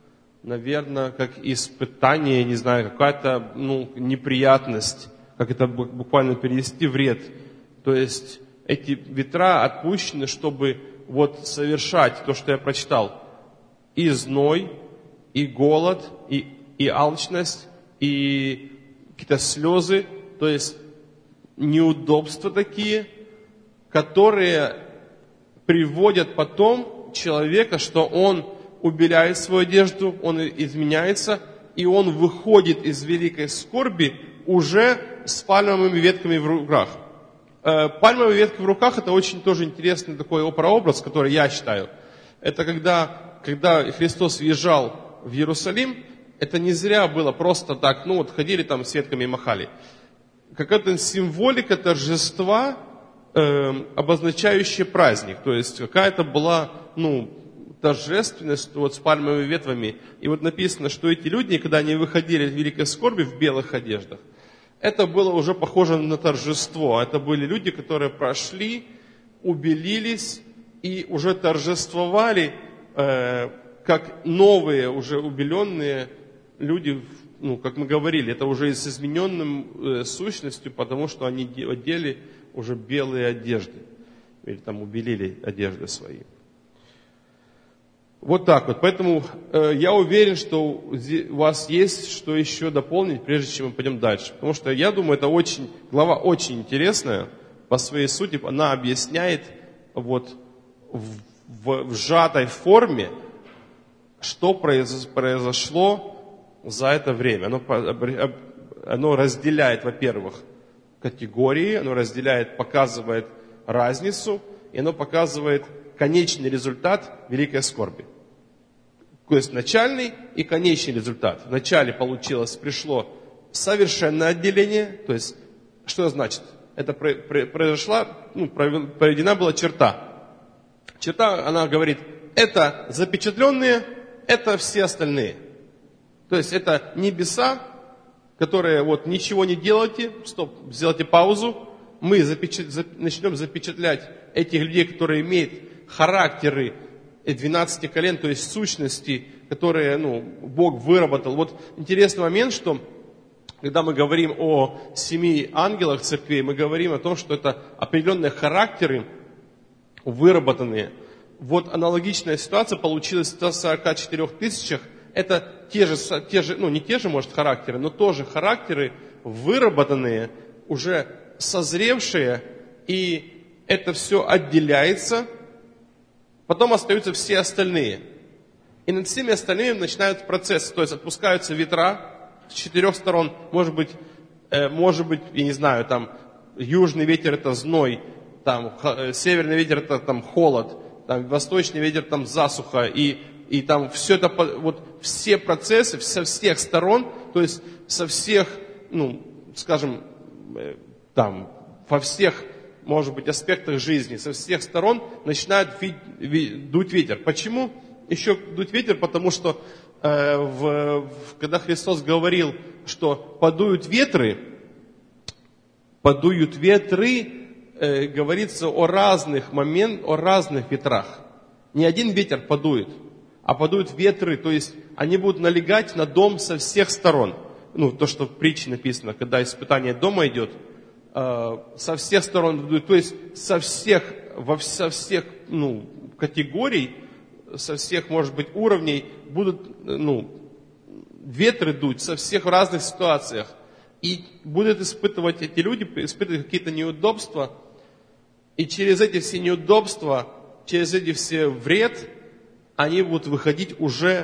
испытание, не знаю, какая-то, неприятность, как это буквально перевести, вред. То есть эти ветра отпущены, чтобы совершать то, что я прочитал. И зной, и голод, и алчность, и какие-то слезы, то есть неудобства такие, которые приводят потом человека, что он убеляет свою одежду, он изменяется, и он выходит из великой скорби уже с пальмовыми ветками в руках. Пальмовые ветки в руках — это очень тоже интересный такой прообраз, который я считаю. Это когда Христос въезжал в Иерусалим, это не зря было просто так, ходили там с ветками и махали. Какая-то символика торжества, обозначающая праздник. То есть какая-то была, торжественность с пальмовыми ветвями. И написано, что эти люди, когда они выходили из великой скорби в белых одеждах, это было уже похоже на торжество. Это были люди, которые прошли, убелились и уже торжествовали, как новые, уже убеленные люди, как мы говорили, это уже с измененным сущностью, потому что они одели уже белые одежды. Или там убелили одежды свои. Вот так вот. Поэтому я уверен, что у вас есть что еще дополнить, прежде чем мы пойдем дальше. Потому что я думаю, это глава очень интересная по своей сути. Она объясняет в сжатой форме, что произошло за это время. Оно разделяет, во-первых, категории, оно показывает разницу, и оно показывает конечный результат великой скорби. То есть начальный и конечный результат. Вначале пришло совершенное отделение, то есть что это значит? Это проведена была черта. Черта, она говорит, это запечатленные, это все остальные. То есть это небеса, которые ничего не делайте, сделайте паузу, мы начнем запечатлять этих людей, которые имеют характеры 12 колен, то есть сущности, которые Бог выработал. Интересный момент, что когда мы говорим о 7 ангелах церквей, мы говорим о том, что это определенные характеры выработанные. Вот аналогичная ситуация получилась в 144 тысячах. Это те же, ну не те же, может, характеры, но тоже характеры, выработанные, уже созревшие, и это все отделяется. Потом остаются все остальные. И над всеми остальными начинают процессы, то есть отпускаются ветра с 4 сторон, может быть, я не знаю, там южный ветер это зной, там северный ветер это там холод, там восточный ветер там засуха, и там все это, вот все процессы со всех сторон, то есть со всех, ну, скажем, там, во всех, может быть, аспектах жизни, со всех сторон начинает дуть ветер. Почему еще дуть ветер? Потому что когда Христос говорил, что подуют ветры, говорится о разных моментах, о разных ветрах. Не один ветер подует, а подуют ветры, то есть они будут налегать на дом со всех сторон. Ну, то, что в притче написано, когда испытание дома идет, со всех сторон дует, то есть со всех категорий, со всех, может быть, уровней будут ветры дуть со всех в разных ситуациях. И будут испытывать эти люди, испытывать какие-то неудобства. И через эти все неудобства, через эти все вред, они будут выходить уже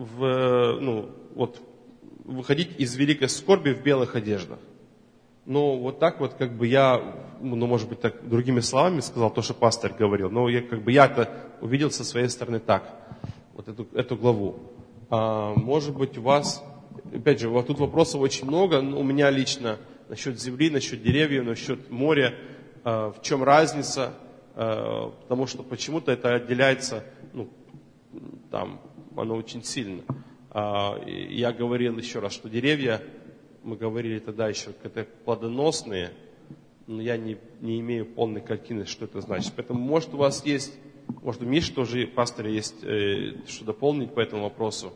выходить из великой скорби в белых одеждах. Но вот так вот, как бы я, может быть, так другими словами сказал то, что пастор говорил. Но я это увидел со своей стороны так, вот эту главу. Может быть, у вас, опять же, вот тут вопросов очень много. У меня лично насчет земли, насчет деревьев, насчет моря. В чем разница? Потому что почему-то это отделяется, там, оно очень сильно. Я говорил еще раз, что деревья, мы говорили тогда еще, это плодоносные, но я не имею полной картины, что это значит. Поэтому, может, у вас есть, может, у Миши тоже, пастора, есть что дополнить по этому вопросу.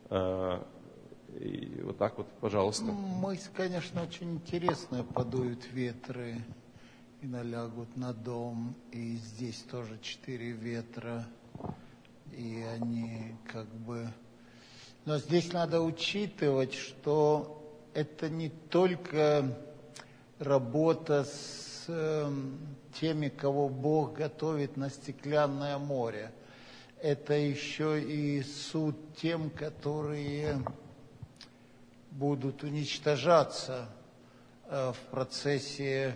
И вот так вот, пожалуйста.
Мысль, конечно, очень интересная. Подуют ветры и налягут на дом. И здесь тоже 4 ветра. И они как бы... Но здесь надо учитывать, что это не только работа с теми, кого Бог готовит на стеклянное море. Это еще и суд тем, которые будут уничтожаться в процессе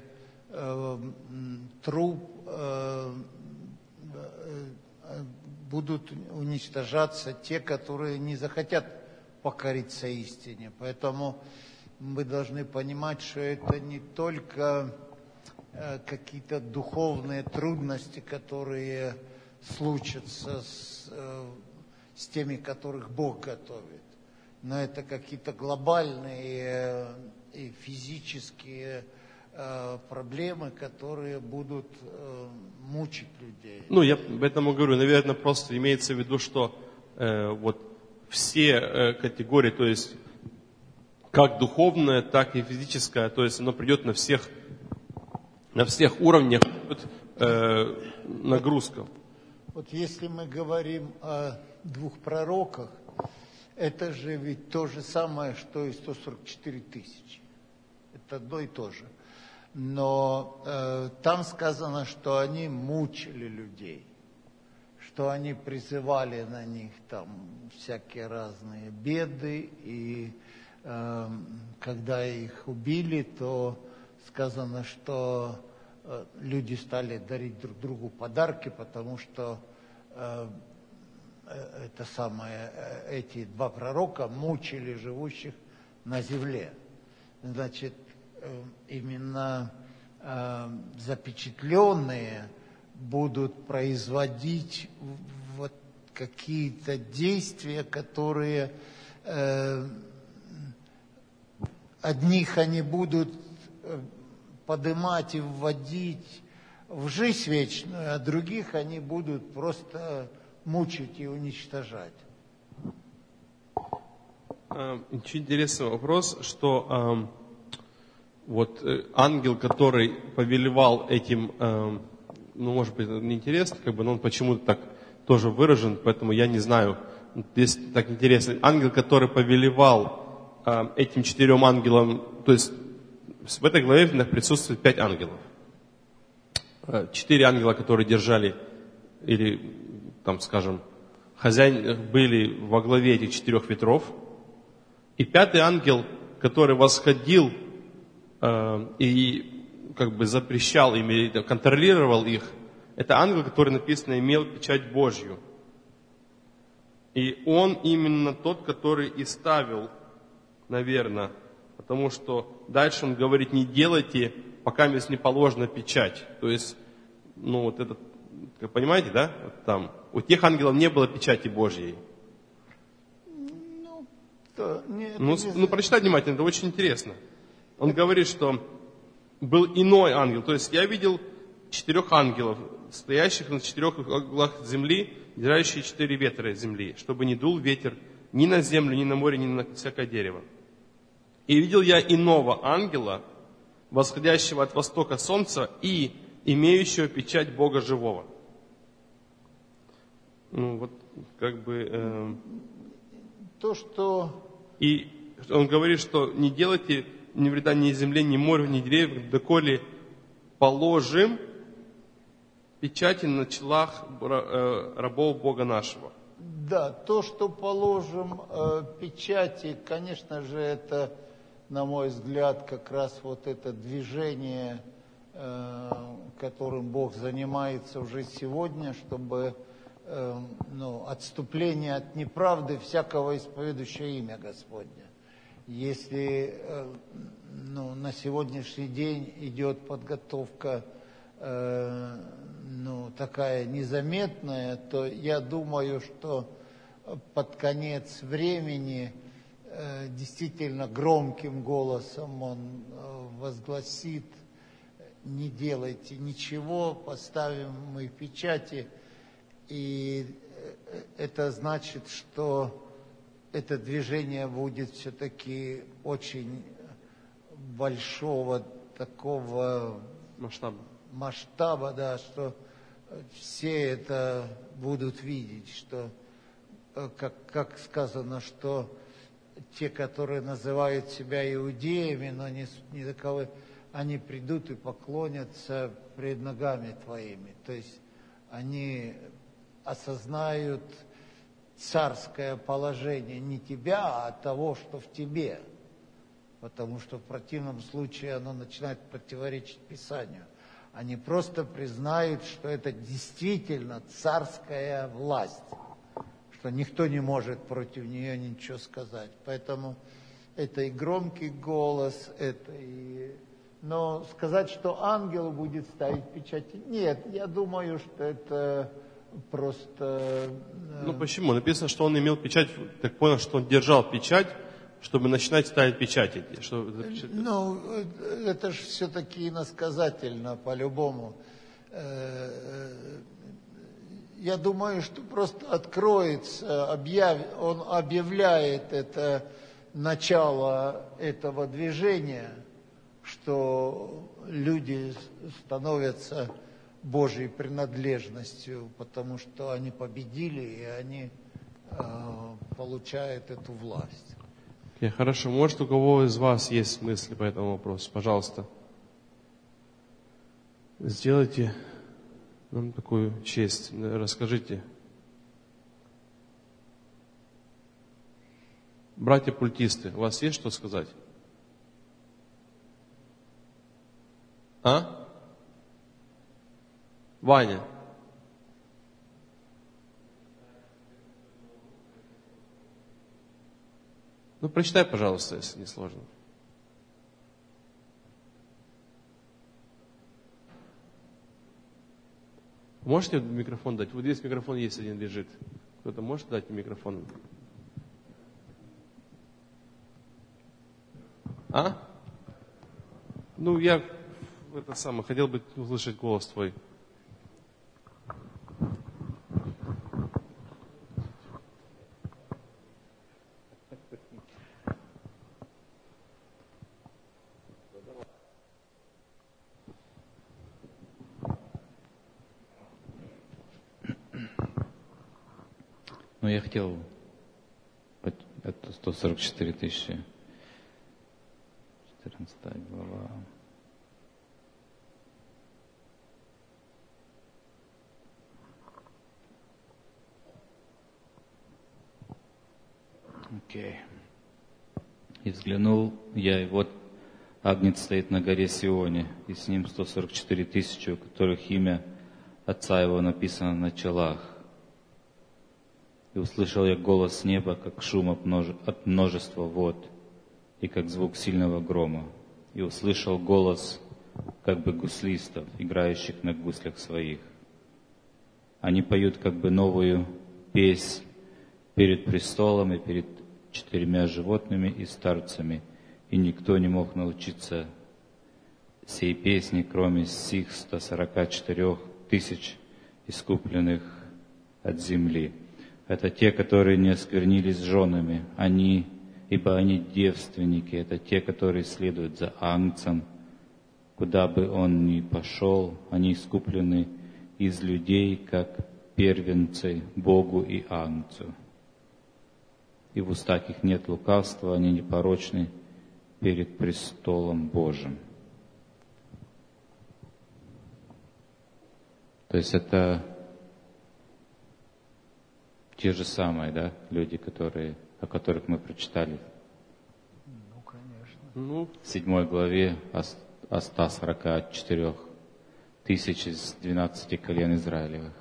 будут уничтожаться те, которые не захотят покориться истине. Поэтому мы должны понимать, что это не только какие-то духовные трудности, которые случатся с теми, которых Бог готовит, но это какие-то глобальные и физические проблемы, которые будут мучить людей.
Я поэтому говорю, наверное, просто имеется в виду, что вот все категории, то есть как духовное, так и физическое, то есть оно придет на всех уровнях нагрузка.
Вот если мы говорим о 2 пророках, это же ведь то же самое, что и 144 тысячи. Это одно и то же. Но там сказано, что они мучили людей, что они призывали на них там всякие разные беды, и когда их убили, то сказано, что люди стали дарить друг другу подарки, потому что эти 2 пророка мучили живущих на земле. Значит, именно запечатленные будут производить вот какие-то действия, которые одних они будут поднимать и вводить в жизнь вечную, а других они будут просто мучить и уничтожать.
Очень интересный вопрос, что вот ангел, который повелевал этим ну, может быть, неинтересно, но он почему-то так тоже выражен, поэтому я не знаю. Здесь так интересно. Ангел, который повелевал этим 4 ангелам, то есть в этой главе присутствует 5 ангелов. 4 ангела, которые держали, или, там, скажем, хозяин были во главе этих 4 ветров. И 5-й ангел, который восходил и запрещал им, или контролировал их, это ангел, который, написано, имел печать Божью. И он именно тот, который и ставил, наверное, потому что дальше он говорит, не делайте, пока не положена печать. То есть, вот это, понимаете, да? Вот там. У тех ангелов не было печати Божьей. Прочитай внимательно, это очень интересно. Он говорит, что был иной ангел. То есть я видел 4 ангелов, стоящих на 4 углах земли, держащие 4 ветра земли, чтобы не дул ветер ни на землю, ни на море, ни на всякое дерево. И видел я иного ангела, восходящего от востока солнца и имеющего печать Бога живого.
То, что...
И он говорит, что не делайте ни вреда ни земле, ни морю, ни деревьям, доколе положим печати на челах рабов Бога нашего.
Да, то, что положим печати, конечно же, это, на мой взгляд, как раз вот это движение, которым Бог занимается уже сегодня, чтобы отступление от неправды всякого исповедующего имя Господня. Если на сегодняшний день идет подготовка такая незаметная, то я думаю, что под конец времени действительно громким голосом он возгласит: не делайте ничего, поставим мы печати. И это значит, что это движение будет все-таки очень большого такого масштаба, да, что все это будут видеть, что, как сказано, что те, которые называют себя иудеями, но не таковы, они придут и поклонятся пред ногами твоими. То есть они осознают царское положение не тебя, а того, что в тебе. Потому что в противном случае оно начинает противоречить Писанию. Они просто признают, что это действительно царская власть, что никто не может против нее ничего сказать. Поэтому это и громкий голос, это и... Но сказать, что ангел будет ставить печати, нет, я думаю, что это просто...
Почему? Написано, что он имел печать, так понял, что он держал печать, чтобы начинать ставить печати.
Это же все-таки иносказательно, по-любому. Я думаю, что просто откроется, он объявляет это начало этого движения, что люди становятся Божьей принадлежностью, потому что они победили, и они получают эту власть.
Хорошо. Может, у кого из вас есть мысли по этому вопросу? Пожалуйста. Сделайте нам такую честь. Расскажите. Братья-пультисты, у вас есть что сказать? А? Ваня. Прочитай, пожалуйста, если не сложно. Можете микрофон дать? Вот здесь микрофон есть, один лежит. Кто-то может дать микрофон? А? Я хотел бы услышать голос твой.
я хотел это 144 тысячи. 14 глава. Окей. И взглянул я, и вот Агнец стоит на горе Сионе, и с ним 144 тысячи, у которых имя Отца Его написано на челах. И услышал я голос с неба, как шум от множества вод, и как звук сильного грома. И услышал голос, как бы гуслистов, играющих на гуслях своих. Они поют как бы новую песнь перед престолом и перед 4 животными и старцами, и никто не мог научиться сей песни, кроме сих 144 тысяч искупленных от земли. Это те, которые не осквернились женами, ибо они девственники, это те, которые следуют за Агнцем, куда бы он ни пошел, они искуплены из людей, как первенцы Богу и Агнцу. И в устах их нет лукавства, они непорочны перед престолом Божьим. То есть это те же самые, да, люди, о которых мы прочитали
Ну, конечно.
в 7 главе о 144 тысяч из 12 колен Израилевых.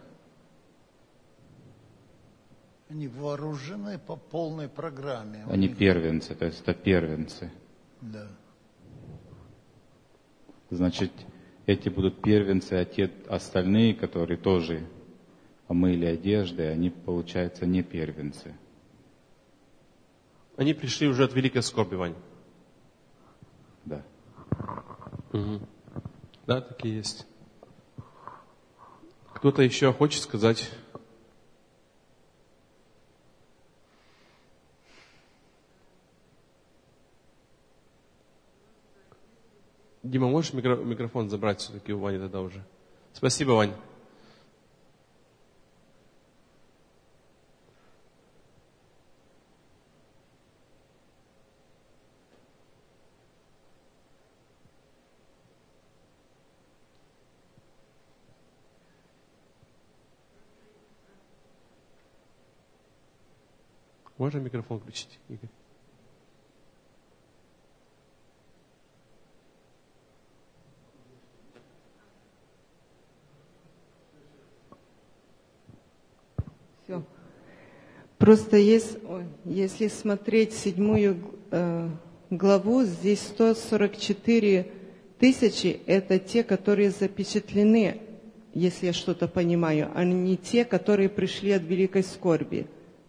Они вооружены по полной программе.
Они первенцы, то есть это первенцы.
Да.
Значит, эти будут первенцы, а те остальные, которые тоже омыли одежды, они, получается, не первенцы.
Они пришли уже от великой скорби, Вань.
Да.
Угу. Да, такие есть. Кто-то еще хочет сказать? Дима, можешь микрофон забрать все-таки у Вани тогда уже? Спасибо, Вань. Можно микрофон включить, Игорь?
Все. Просто если смотреть 7 главу, здесь 144 тысячи – это те, которые запечатлены, если я что-то понимаю, а не те, которые пришли от великой скорби.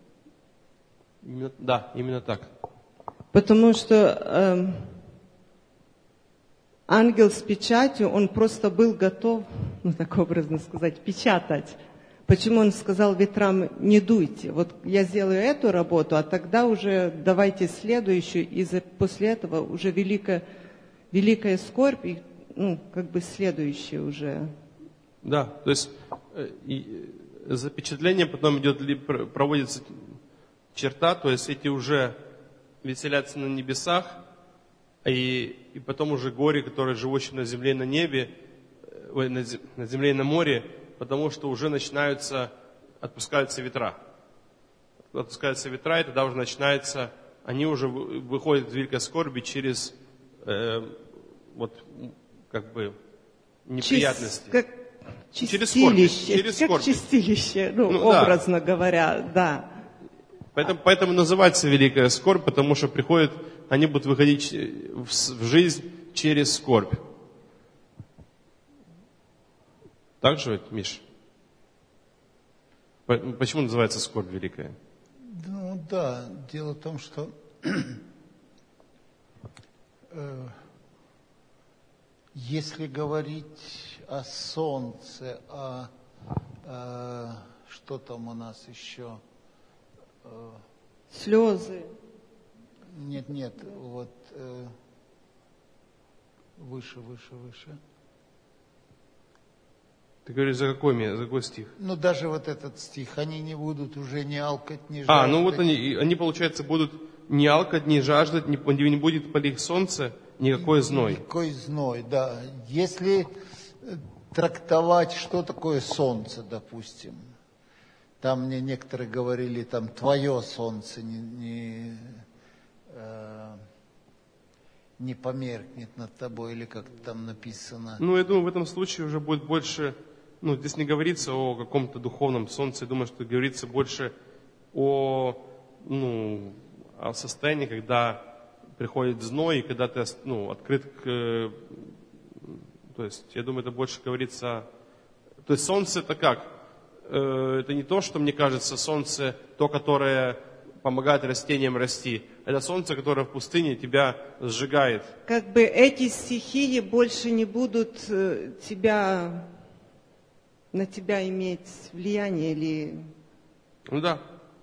Да, именно так.
Потому что ангел с печатью, он просто был готов, так образно сказать, печатать. Почему он сказал ветрам: не дуйте, вот я сделаю эту работу, а тогда уже давайте следующую, и после этого уже великая скорбь, и, как бы следующая уже.
Да, то есть запечатление потом проводится черта, то есть эти уже веселятся на небесах, и потом уже горе, которое живущее на земле и на небе, на земле и на море, потому что уже отпускаются ветра. Отпускаются ветра, и тогда уже начинается, они уже выходят из великой скорби через неприятности.
Как чистилище, чистилище, образно говоря, да.
Поэтому называется великая скорбь, потому что они будут выходить в жизнь через скорбь. Так же, Миш? Почему называется скорбь великая?
Ну да, дело в том, что если говорить о солнце, что там у нас еще?
Слезы.
Нет, вот выше.
Ты говоришь, за какой стих?
Ну, даже вот этот стих, они не будут уже ни алкать, ни жаждать.
А, ну вот они, получается, будут не алкать, не жаждать, не будет палить солнце, никакой зной.
Никакой зной, да. Если трактовать, что такое солнце, допустим, там мне некоторые говорили, там, твое солнце не померкнет над тобой, или как там написано.
Ну, я думаю, в этом случае уже будет больше, ну, здесь не говорится о каком-то духовном солнце, я думаю, что говорится больше о состоянии, когда приходит зной, и когда ты, открыт к... То есть, я думаю, это больше говорится... То есть, солнце это как? Это не то, что, мне кажется, солнце, то, которое помогает растениям расти. Это солнце, которое в пустыне тебя сжигает.
Как бы эти стихии больше не будут на тебя иметь влияние или...
Ну да.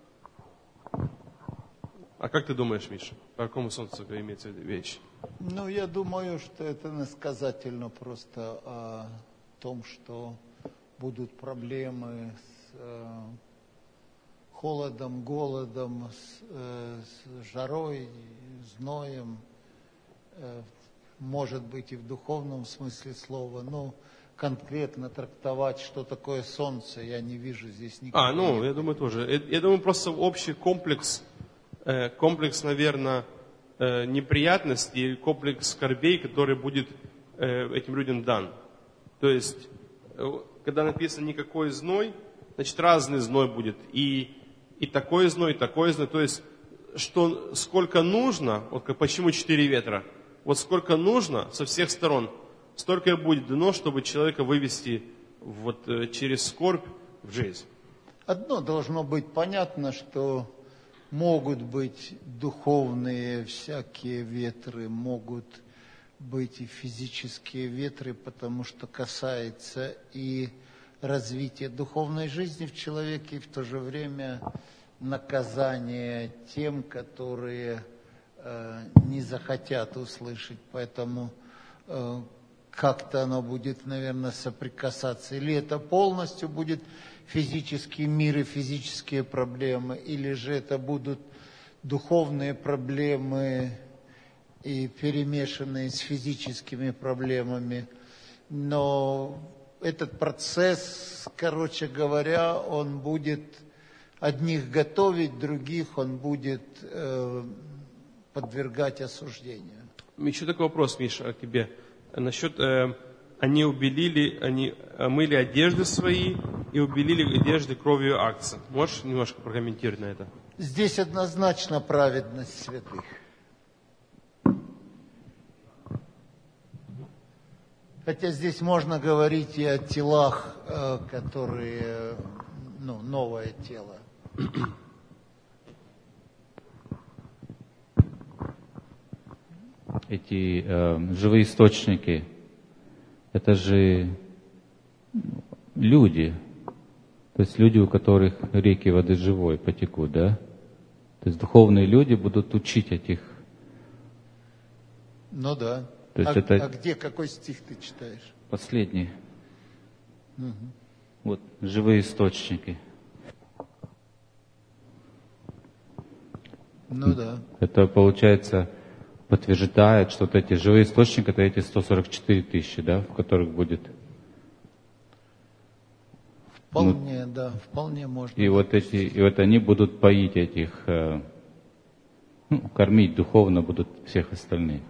А как ты думаешь, Миша, по какому солнцу имеется вещь?
Ну, я думаю, что это иносказательно просто о том, что будут проблемы с холодом, голодом, с жарой, зноем, может быть и в духовном смысле слова, но конкретно трактовать, что такое солнце, я не вижу здесь никакого.
Я думаю тоже. Я думаю, просто общий комплекс, наверное, неприятностей, комплекс скорбей, который будет этим людям дан. То есть, когда написано никакой зной, значит разный зной будет. И такой зной, и такой зной. То есть, сколько нужно, вот почему 4 ветра, вот сколько нужно со всех сторон, столько и будет дано, чтобы человека вывести через скорбь в жизнь.
Одно должно быть понятно, что могут быть духовные всякие ветры, могут быть и физические ветры, потому что касается и развития духовной жизни в человеке, и в то же время наказание тем, которые не захотят услышать. Поэтому как-то оно будет, наверное, соприкасаться. Или это полностью будет физический мир и физические проблемы, или же это будут духовные проблемы и перемешанные с физическими проблемами. Но этот процесс, короче говоря, он будет одних готовить, других он будет подвергать осуждению.
Еще такой вопрос, Миша, к тебе. Насчет, они омыли одежды свои и убелили одежды кровью агнца. Можешь немножко прокомментировать на это?
Здесь однозначно праведность святых. Хотя здесь можно говорить и о телах, которые, новое тело.
Эти живые источники, это же люди. То есть люди, у которых реки воды живой потекут, да? То есть духовные люди будут учить этих.
Ну да.
То есть
где, какой стих ты читаешь?
Последний.
Угу.
Вот, живые источники.
Ну да.
Это получается подтверждает, что вот эти живые источники, это эти 144 тысячи, да, в которых будет.
Вполне, да, вполне можно.
И вот они будут поить этих, кормить духовно будут всех остальных.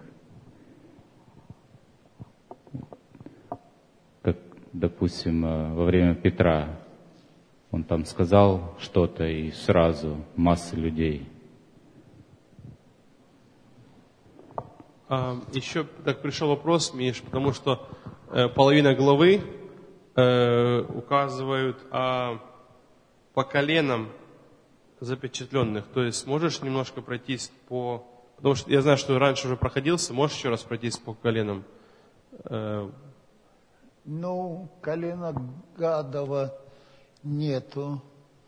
Как, допустим, во время Петра, он там сказал что-то, и сразу масса людей.
Еще так пришел вопрос, Миш, потому что половина главы указывают по коленам запечатленных. То есть можешь немножко пройтись по... Потому что я знаю, что раньше уже проходился. Можешь еще раз пройтись по коленам?
Колена Гадова нету.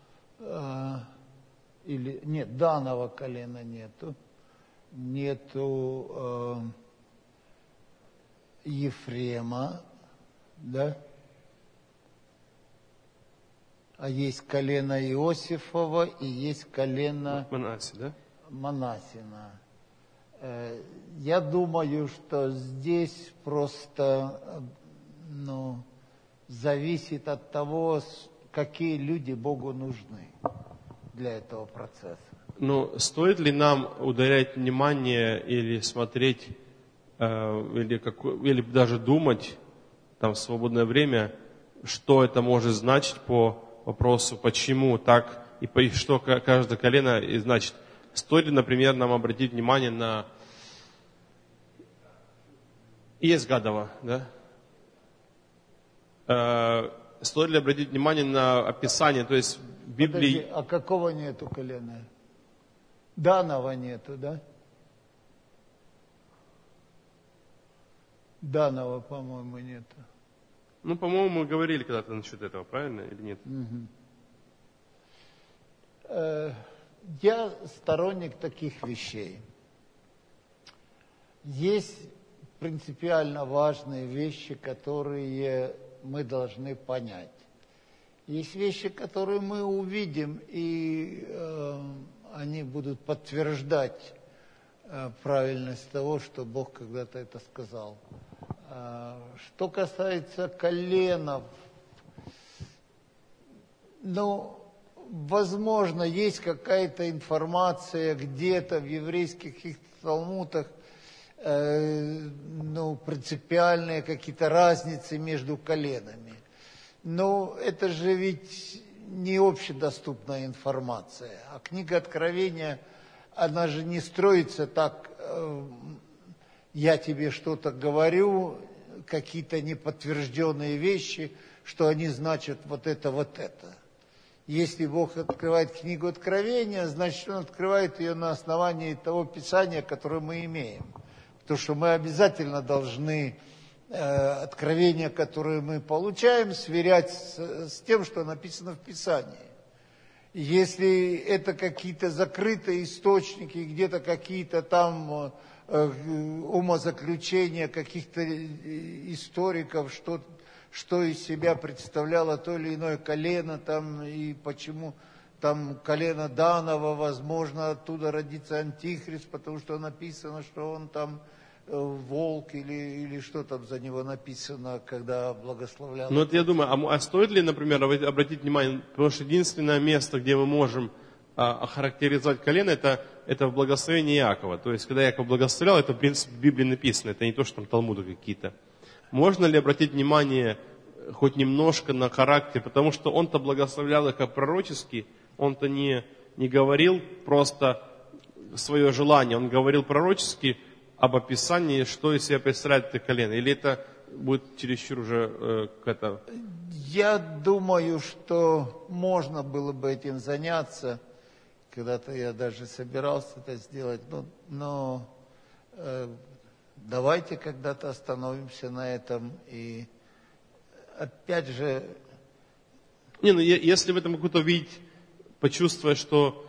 Нет, Данова колена нету. Нету Ефрема, да? А есть колено Иосифова и есть колено
Манасе, да?
Манасина. Я думаю, что здесь просто зависит от того, какие люди Богу нужны для этого процесса.
Но стоит ли нам уделять внимание или смотреть, или даже думать там в свободное время, что это может значить по вопросу, почему так, и что каждое колено и значит. Стоит ли, например, нам обратить внимание на Иезгадова, да? Стоит ли обратить внимание на описание, то есть в Библии...
Подожди, а какого нету колена? Данова нету, да? Данова, по-моему, нету.
Ну, по-моему, мы говорили когда-то насчет этого, правильно или нет?
Я сторонник таких вещей. Есть принципиально важные вещи, которые мы должны понять. Есть вещи, которые мы увидим, и они будут подтверждать правильность того, что Бог когда-то это сказал. Что касается коленов, возможно, есть какая-то информация где-то в еврейских талмудах, принципиальные какие-то разницы между коленами. Но это же ведь не общедоступная информация. А книга Откровения, она же не строится так, я тебе что-то говорю, какие-то неподтвержденные вещи, что они значат вот это, вот это. Если Бог открывает книгу Откровения, значит, Он открывает ее на основании того Писания, которое мы имеем. Потому что мы обязательно должны откровения, которые мы получаем, сверять с тем, что написано в Писании. Если это какие-то закрытые источники, где-то какие-то там умозаключения каких-то историков, что из себя представляло то или иное колено, там, и почему там колено Данова, возможно, оттуда родится Антихрист, потому что написано, что он там волк или что там за него написано, когда благословлял.
Ну, вот я думаю, а стоит ли, например, обратить внимание, потому что единственное место, где мы можем охарактеризовать колено, это в благословении Иакова. То есть, когда Иаков благословлял, это, в принципе, в Библии написано, это не то, что там Талмуды какие-то. Можно ли обратить внимание хоть немножко на характер, потому что он-то благословлял их как пророчески, он-то не говорил просто свое желание, он говорил пророчески об описании, что из себя представляет это колено, или это будет чересчур уже какая-то...
Я думаю, что можно было бы этим заняться, когда-то я даже собирался это сделать, но давайте когда-то остановимся на этом. И опять же...
Если в этом какую-то видеть, почувствовать, что,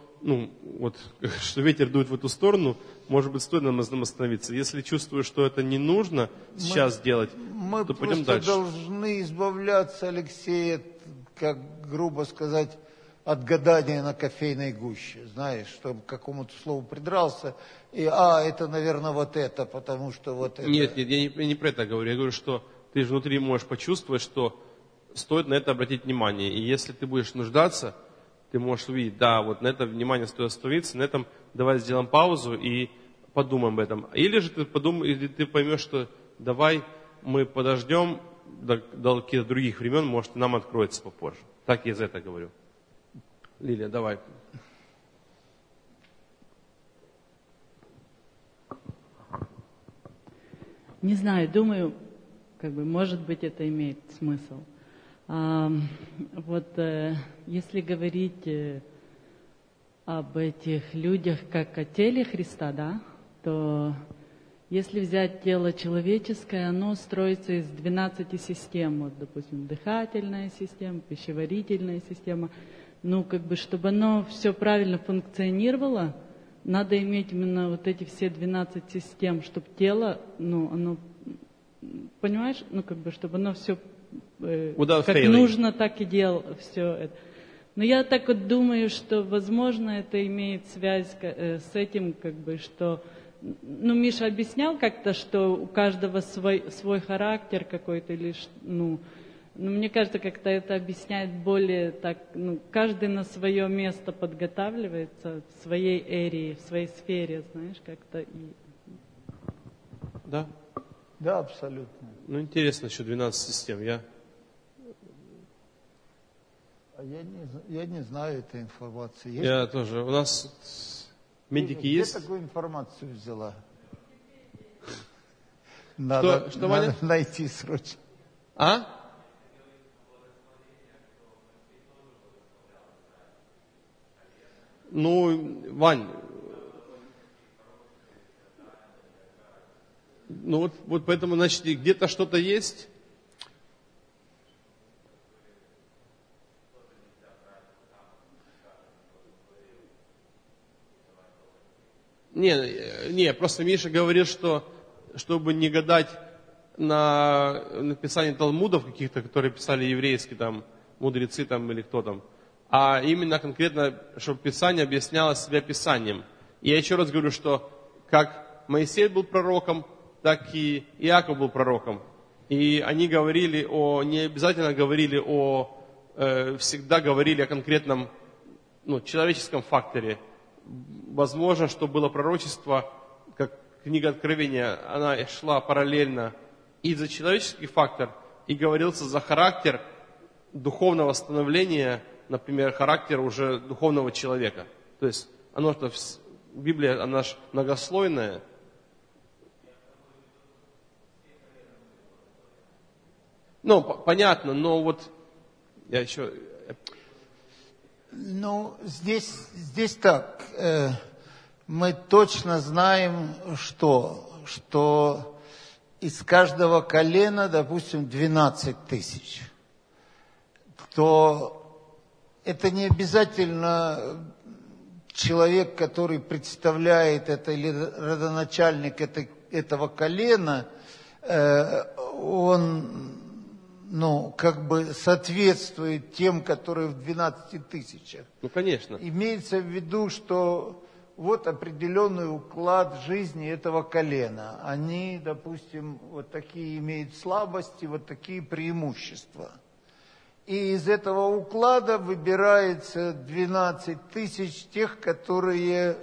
что ветер дует в эту сторону, может быть, стоит нам остановиться. Если чувствую, что это не нужно сейчас делать, то пойдем дальше.
Мы просто должны избавляться, Алексей, как грубо сказать, от гадания на кофейной гуще, знаешь, чтобы к какому-то слову придрался, и, это, наверное, вот это, потому что вот это.
Нет, я не про это говорю. Я говорю, что ты же внутри можешь почувствовать, что стоит на это обратить внимание. И если ты будешь нуждаться, ты можешь увидеть, да, вот на это внимание стоит остановиться, на этом давай сделаем паузу и подумаем об этом. Или же ты поймешь, что давай мы подождем до каких-то других времен, может, нам откроется попозже. Так я за это говорю. Лилия, давай.
Не знаю, думаю, может быть, это имеет смысл. Если говорить об этих людях как о теле Христа, да, то если взять тело человеческое, оно строится из 12 систем. Вот, допустим, дыхательная система, пищеварительная система. Чтобы оно все правильно функционировало, надо иметь именно вот эти все 12 систем, чтобы тело, оно, понимаешь, чтобы оно все как нужно, так и делало все это. Но я так вот думаю, что, возможно, это имеет связь с этим, как бы, что... Ну, Миша объяснял как-то, что у каждого свой характер какой-то, или, ну, мне кажется, как-то это объясняет более так, ну, каждый на свое место подготавливается в своей эре, в своей сфере, знаешь, как-то и...
Да?
Да, абсолютно.
Ну, интересно еще 12 систем.
Я не знаю этой информации.
Я тоже. У нас медики
Где
есть.
такую информацию взяла?
Что, Ваня?
Надо найти срочно.
А? Ну, Вань, ну вот поэтому, значит, где-то что-то есть. Не, просто Миша говорил, что чтобы не гадать на написание талмудов каких-то, которые писали еврейские там мудрецы там или кто там, а именно конкретно, чтобы Писание объясняло себя Писанием. И я еще раз говорю, что как Моисей был пророком, так и Иаков был пророком. И они говорили не обязательно говорили всегда говорили о конкретном, человеческом факторе. Возможно, что было пророчество, как книга Откровения, она шла параллельно и за человеческий фактор, и говорился за характер духовного становления, например, характер уже духовного человека. То есть, Библия, она же многослойная. Понятно, но вот я еще...
Здесь так. Мы точно знаем, что из каждого колена, допустим, 12 тысяч, то это не обязательно человек, который представляет это, или родоначальник этого колена, он... соответствует тем, которые в 12 тысячах.
Конечно.
Имеется в виду, что вот определенный уклад жизни этого колена. Они, допустим, вот такие имеют слабости, вот такие преимущества. И из этого уклада выбирается 12 тысяч тех, которые,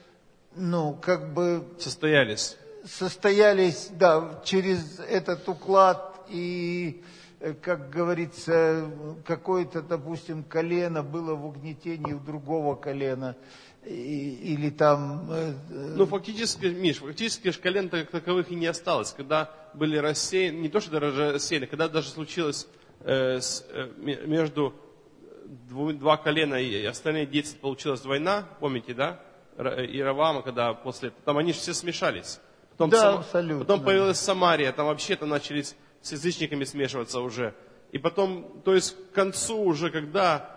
состоялись, да, через этот уклад и... Как говорится, какое-то, допустим, колено было в угнетении у другого колена, или там...
Фактически, Миш, колен как таковых и не осталось. Когда были рассеяны, не то, что даже рассеяны, когда даже случилось между два колена и остальные 10 получилась война, помните, да? Иераваама, когда после этого, там они же все смешались.
Абсолютно.
Потом появилась Самария, там вообще-то начались с язычниками смешиваться уже. И потом, то есть к концу уже, когда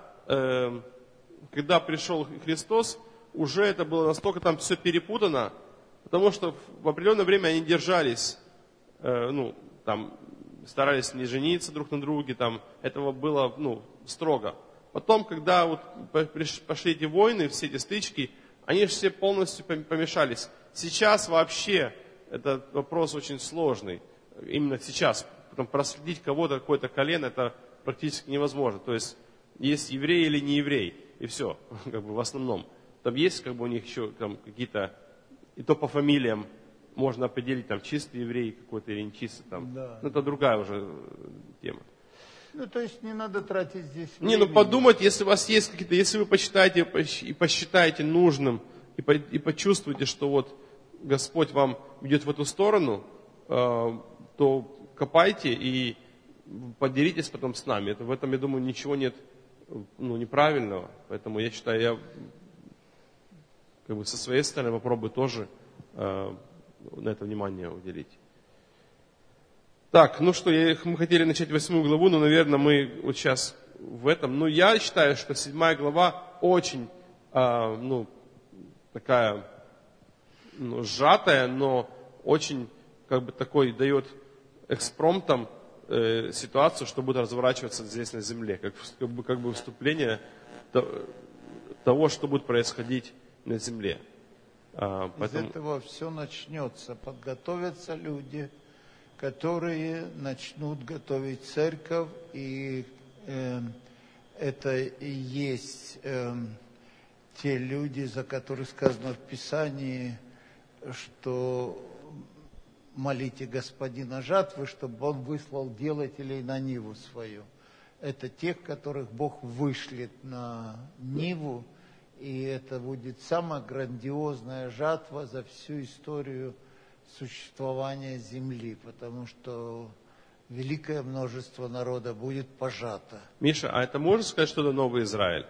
пришел Христос, уже это было настолько там все перепутано, потому что в определенное время они держались, старались не жениться друг на друге, этого было, строго. Потом, когда пошли эти войны, все эти стычки, они же все полностью помешались. Сейчас вообще этот вопрос очень сложный. Именно сейчас. Потом проследить кого-то, какое-то колено, это практически невозможно. То есть еврей или не еврей, и все, в основном. Там есть у них еще какие-то, и то по фамилиям можно определить, чистый еврей какой-то или нечистый.
Да.
Это другая уже тема.
То есть не надо тратить здесь время.
Подумайте, если у вас есть какие-то, если вы почитаете и посчитаете нужным, и почувствуете, что вот Господь вам ведет в эту сторону, то копайте и поделитесь потом с нами. В этом, я думаю, ничего нет неправильного. Поэтому я считаю, я со своей стороны попробую тоже на это внимание уделить. Так, мы хотели начать 8 главу, но, наверное, мы вот сейчас в этом. Я считаю, что 7 глава очень такая сжатая, но очень такой дает экспромтом ситуацию, что будет разворачиваться здесь на земле, как бы вступление того, что будет происходить на земле.
Из этого все начнется. Подготовятся люди, которые начнут готовить церковь, и это и есть те люди, за которых сказано в Писании, что молите Господина жатвы, чтобы Он выслал делателей на ниву свою. Это тех, которых Бог вышлет на ниву, и это будет самая грандиозная жатва за всю историю существования земли, потому что великое множество народа будет пожато.
Миша, а это можно сказать, что это Новый Израиль?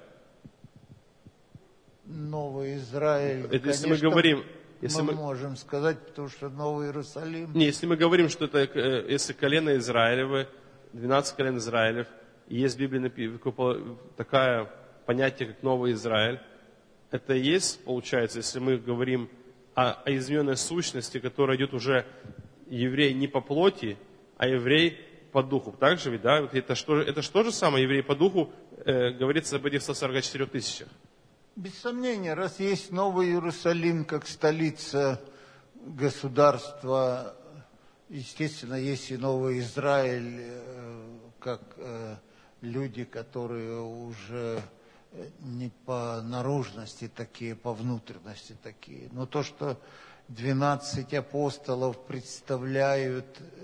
Новый Израиль,
Это,
конечно,
если мы говорим,
мы можем сказать, потому что Новый Иерусалим...
Не, если мы говорим, что это, если колено Израилевы, 12 колен Израилев, и есть в Библии такое понятие, как Новый Израиль, это и есть, получается, если мы говорим о измененной сущности, которая идет уже еврей не по плоти, а еврей по духу. Так же ведь, да? Это же то же самое, еврей по духу, говорится об этих 144 тысячах.
Без сомнения, раз есть Новый Иерусалим как столица государства, естественно, есть и Новый Израиль, как люди, которые уже не по наружности такие, по внутренности такие. Но то, что 12 апостолов представляют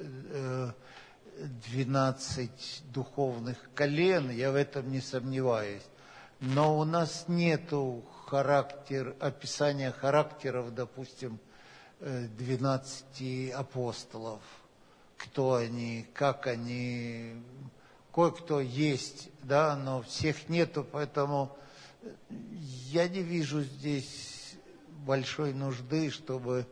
12 духовных колен, я в этом не сомневаюсь. Но у нас нету описания характеров, допустим, 12 апостолов. Кто они, как они, кое-кто есть, да, но всех нету, поэтому я не вижу здесь большой нужды, чтобы,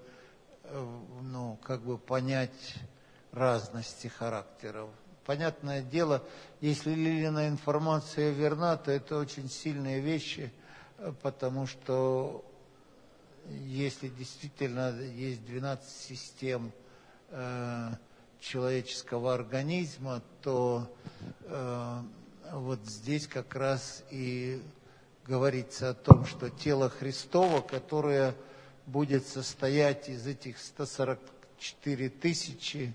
понять разности характеров. Понятное дело, если Лилина информация верна, то это очень сильные вещи, потому что если действительно есть 12 систем человеческого организма, то вот здесь как раз и говорится о том, что тело Христово, которое будет состоять из этих 144 тысячи,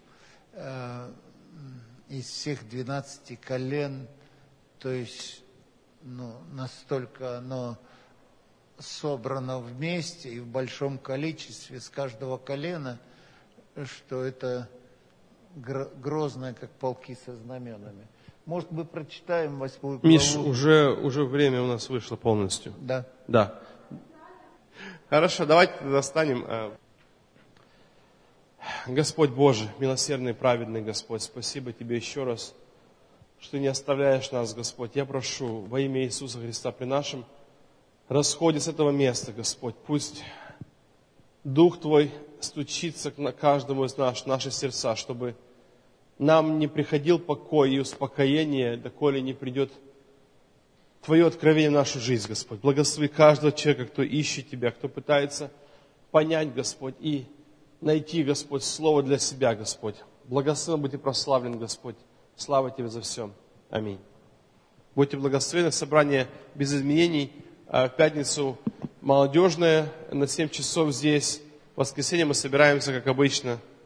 из всех 12 колен, то есть настолько оно собрано вместе и в большом количестве с каждого колена, что это грозное, как полки со знаменами. Может, мы прочитаем 8 главу?
Миш, уже время у нас вышло полностью.
Да.
Да. Хорошо, давайте достанем. Господь Божий, милосердный, праведный Господь, спасибо Тебе еще раз, что Ты не оставляешь нас, Господь. Я прошу во имя Иисуса Христа при нашем расходе с этого места, Господь, пусть Дух Твой стучится на каждому из нас, наши сердца, чтобы нам не приходил покой и успокоение, доколе не придет Твое откровение в нашу жизнь, Господь. Благослови каждого человека, кто ищет Тебя, кто пытается понять, Господь, и найти, Господь, слово для себя, Господь. Благословен будь и прославлен, Господь. Слава Тебе за все. Аминь. Будьте благословены. Собрание без изменений. В пятницу молодежное на 7 часов здесь. В воскресенье мы собираемся, как обычно,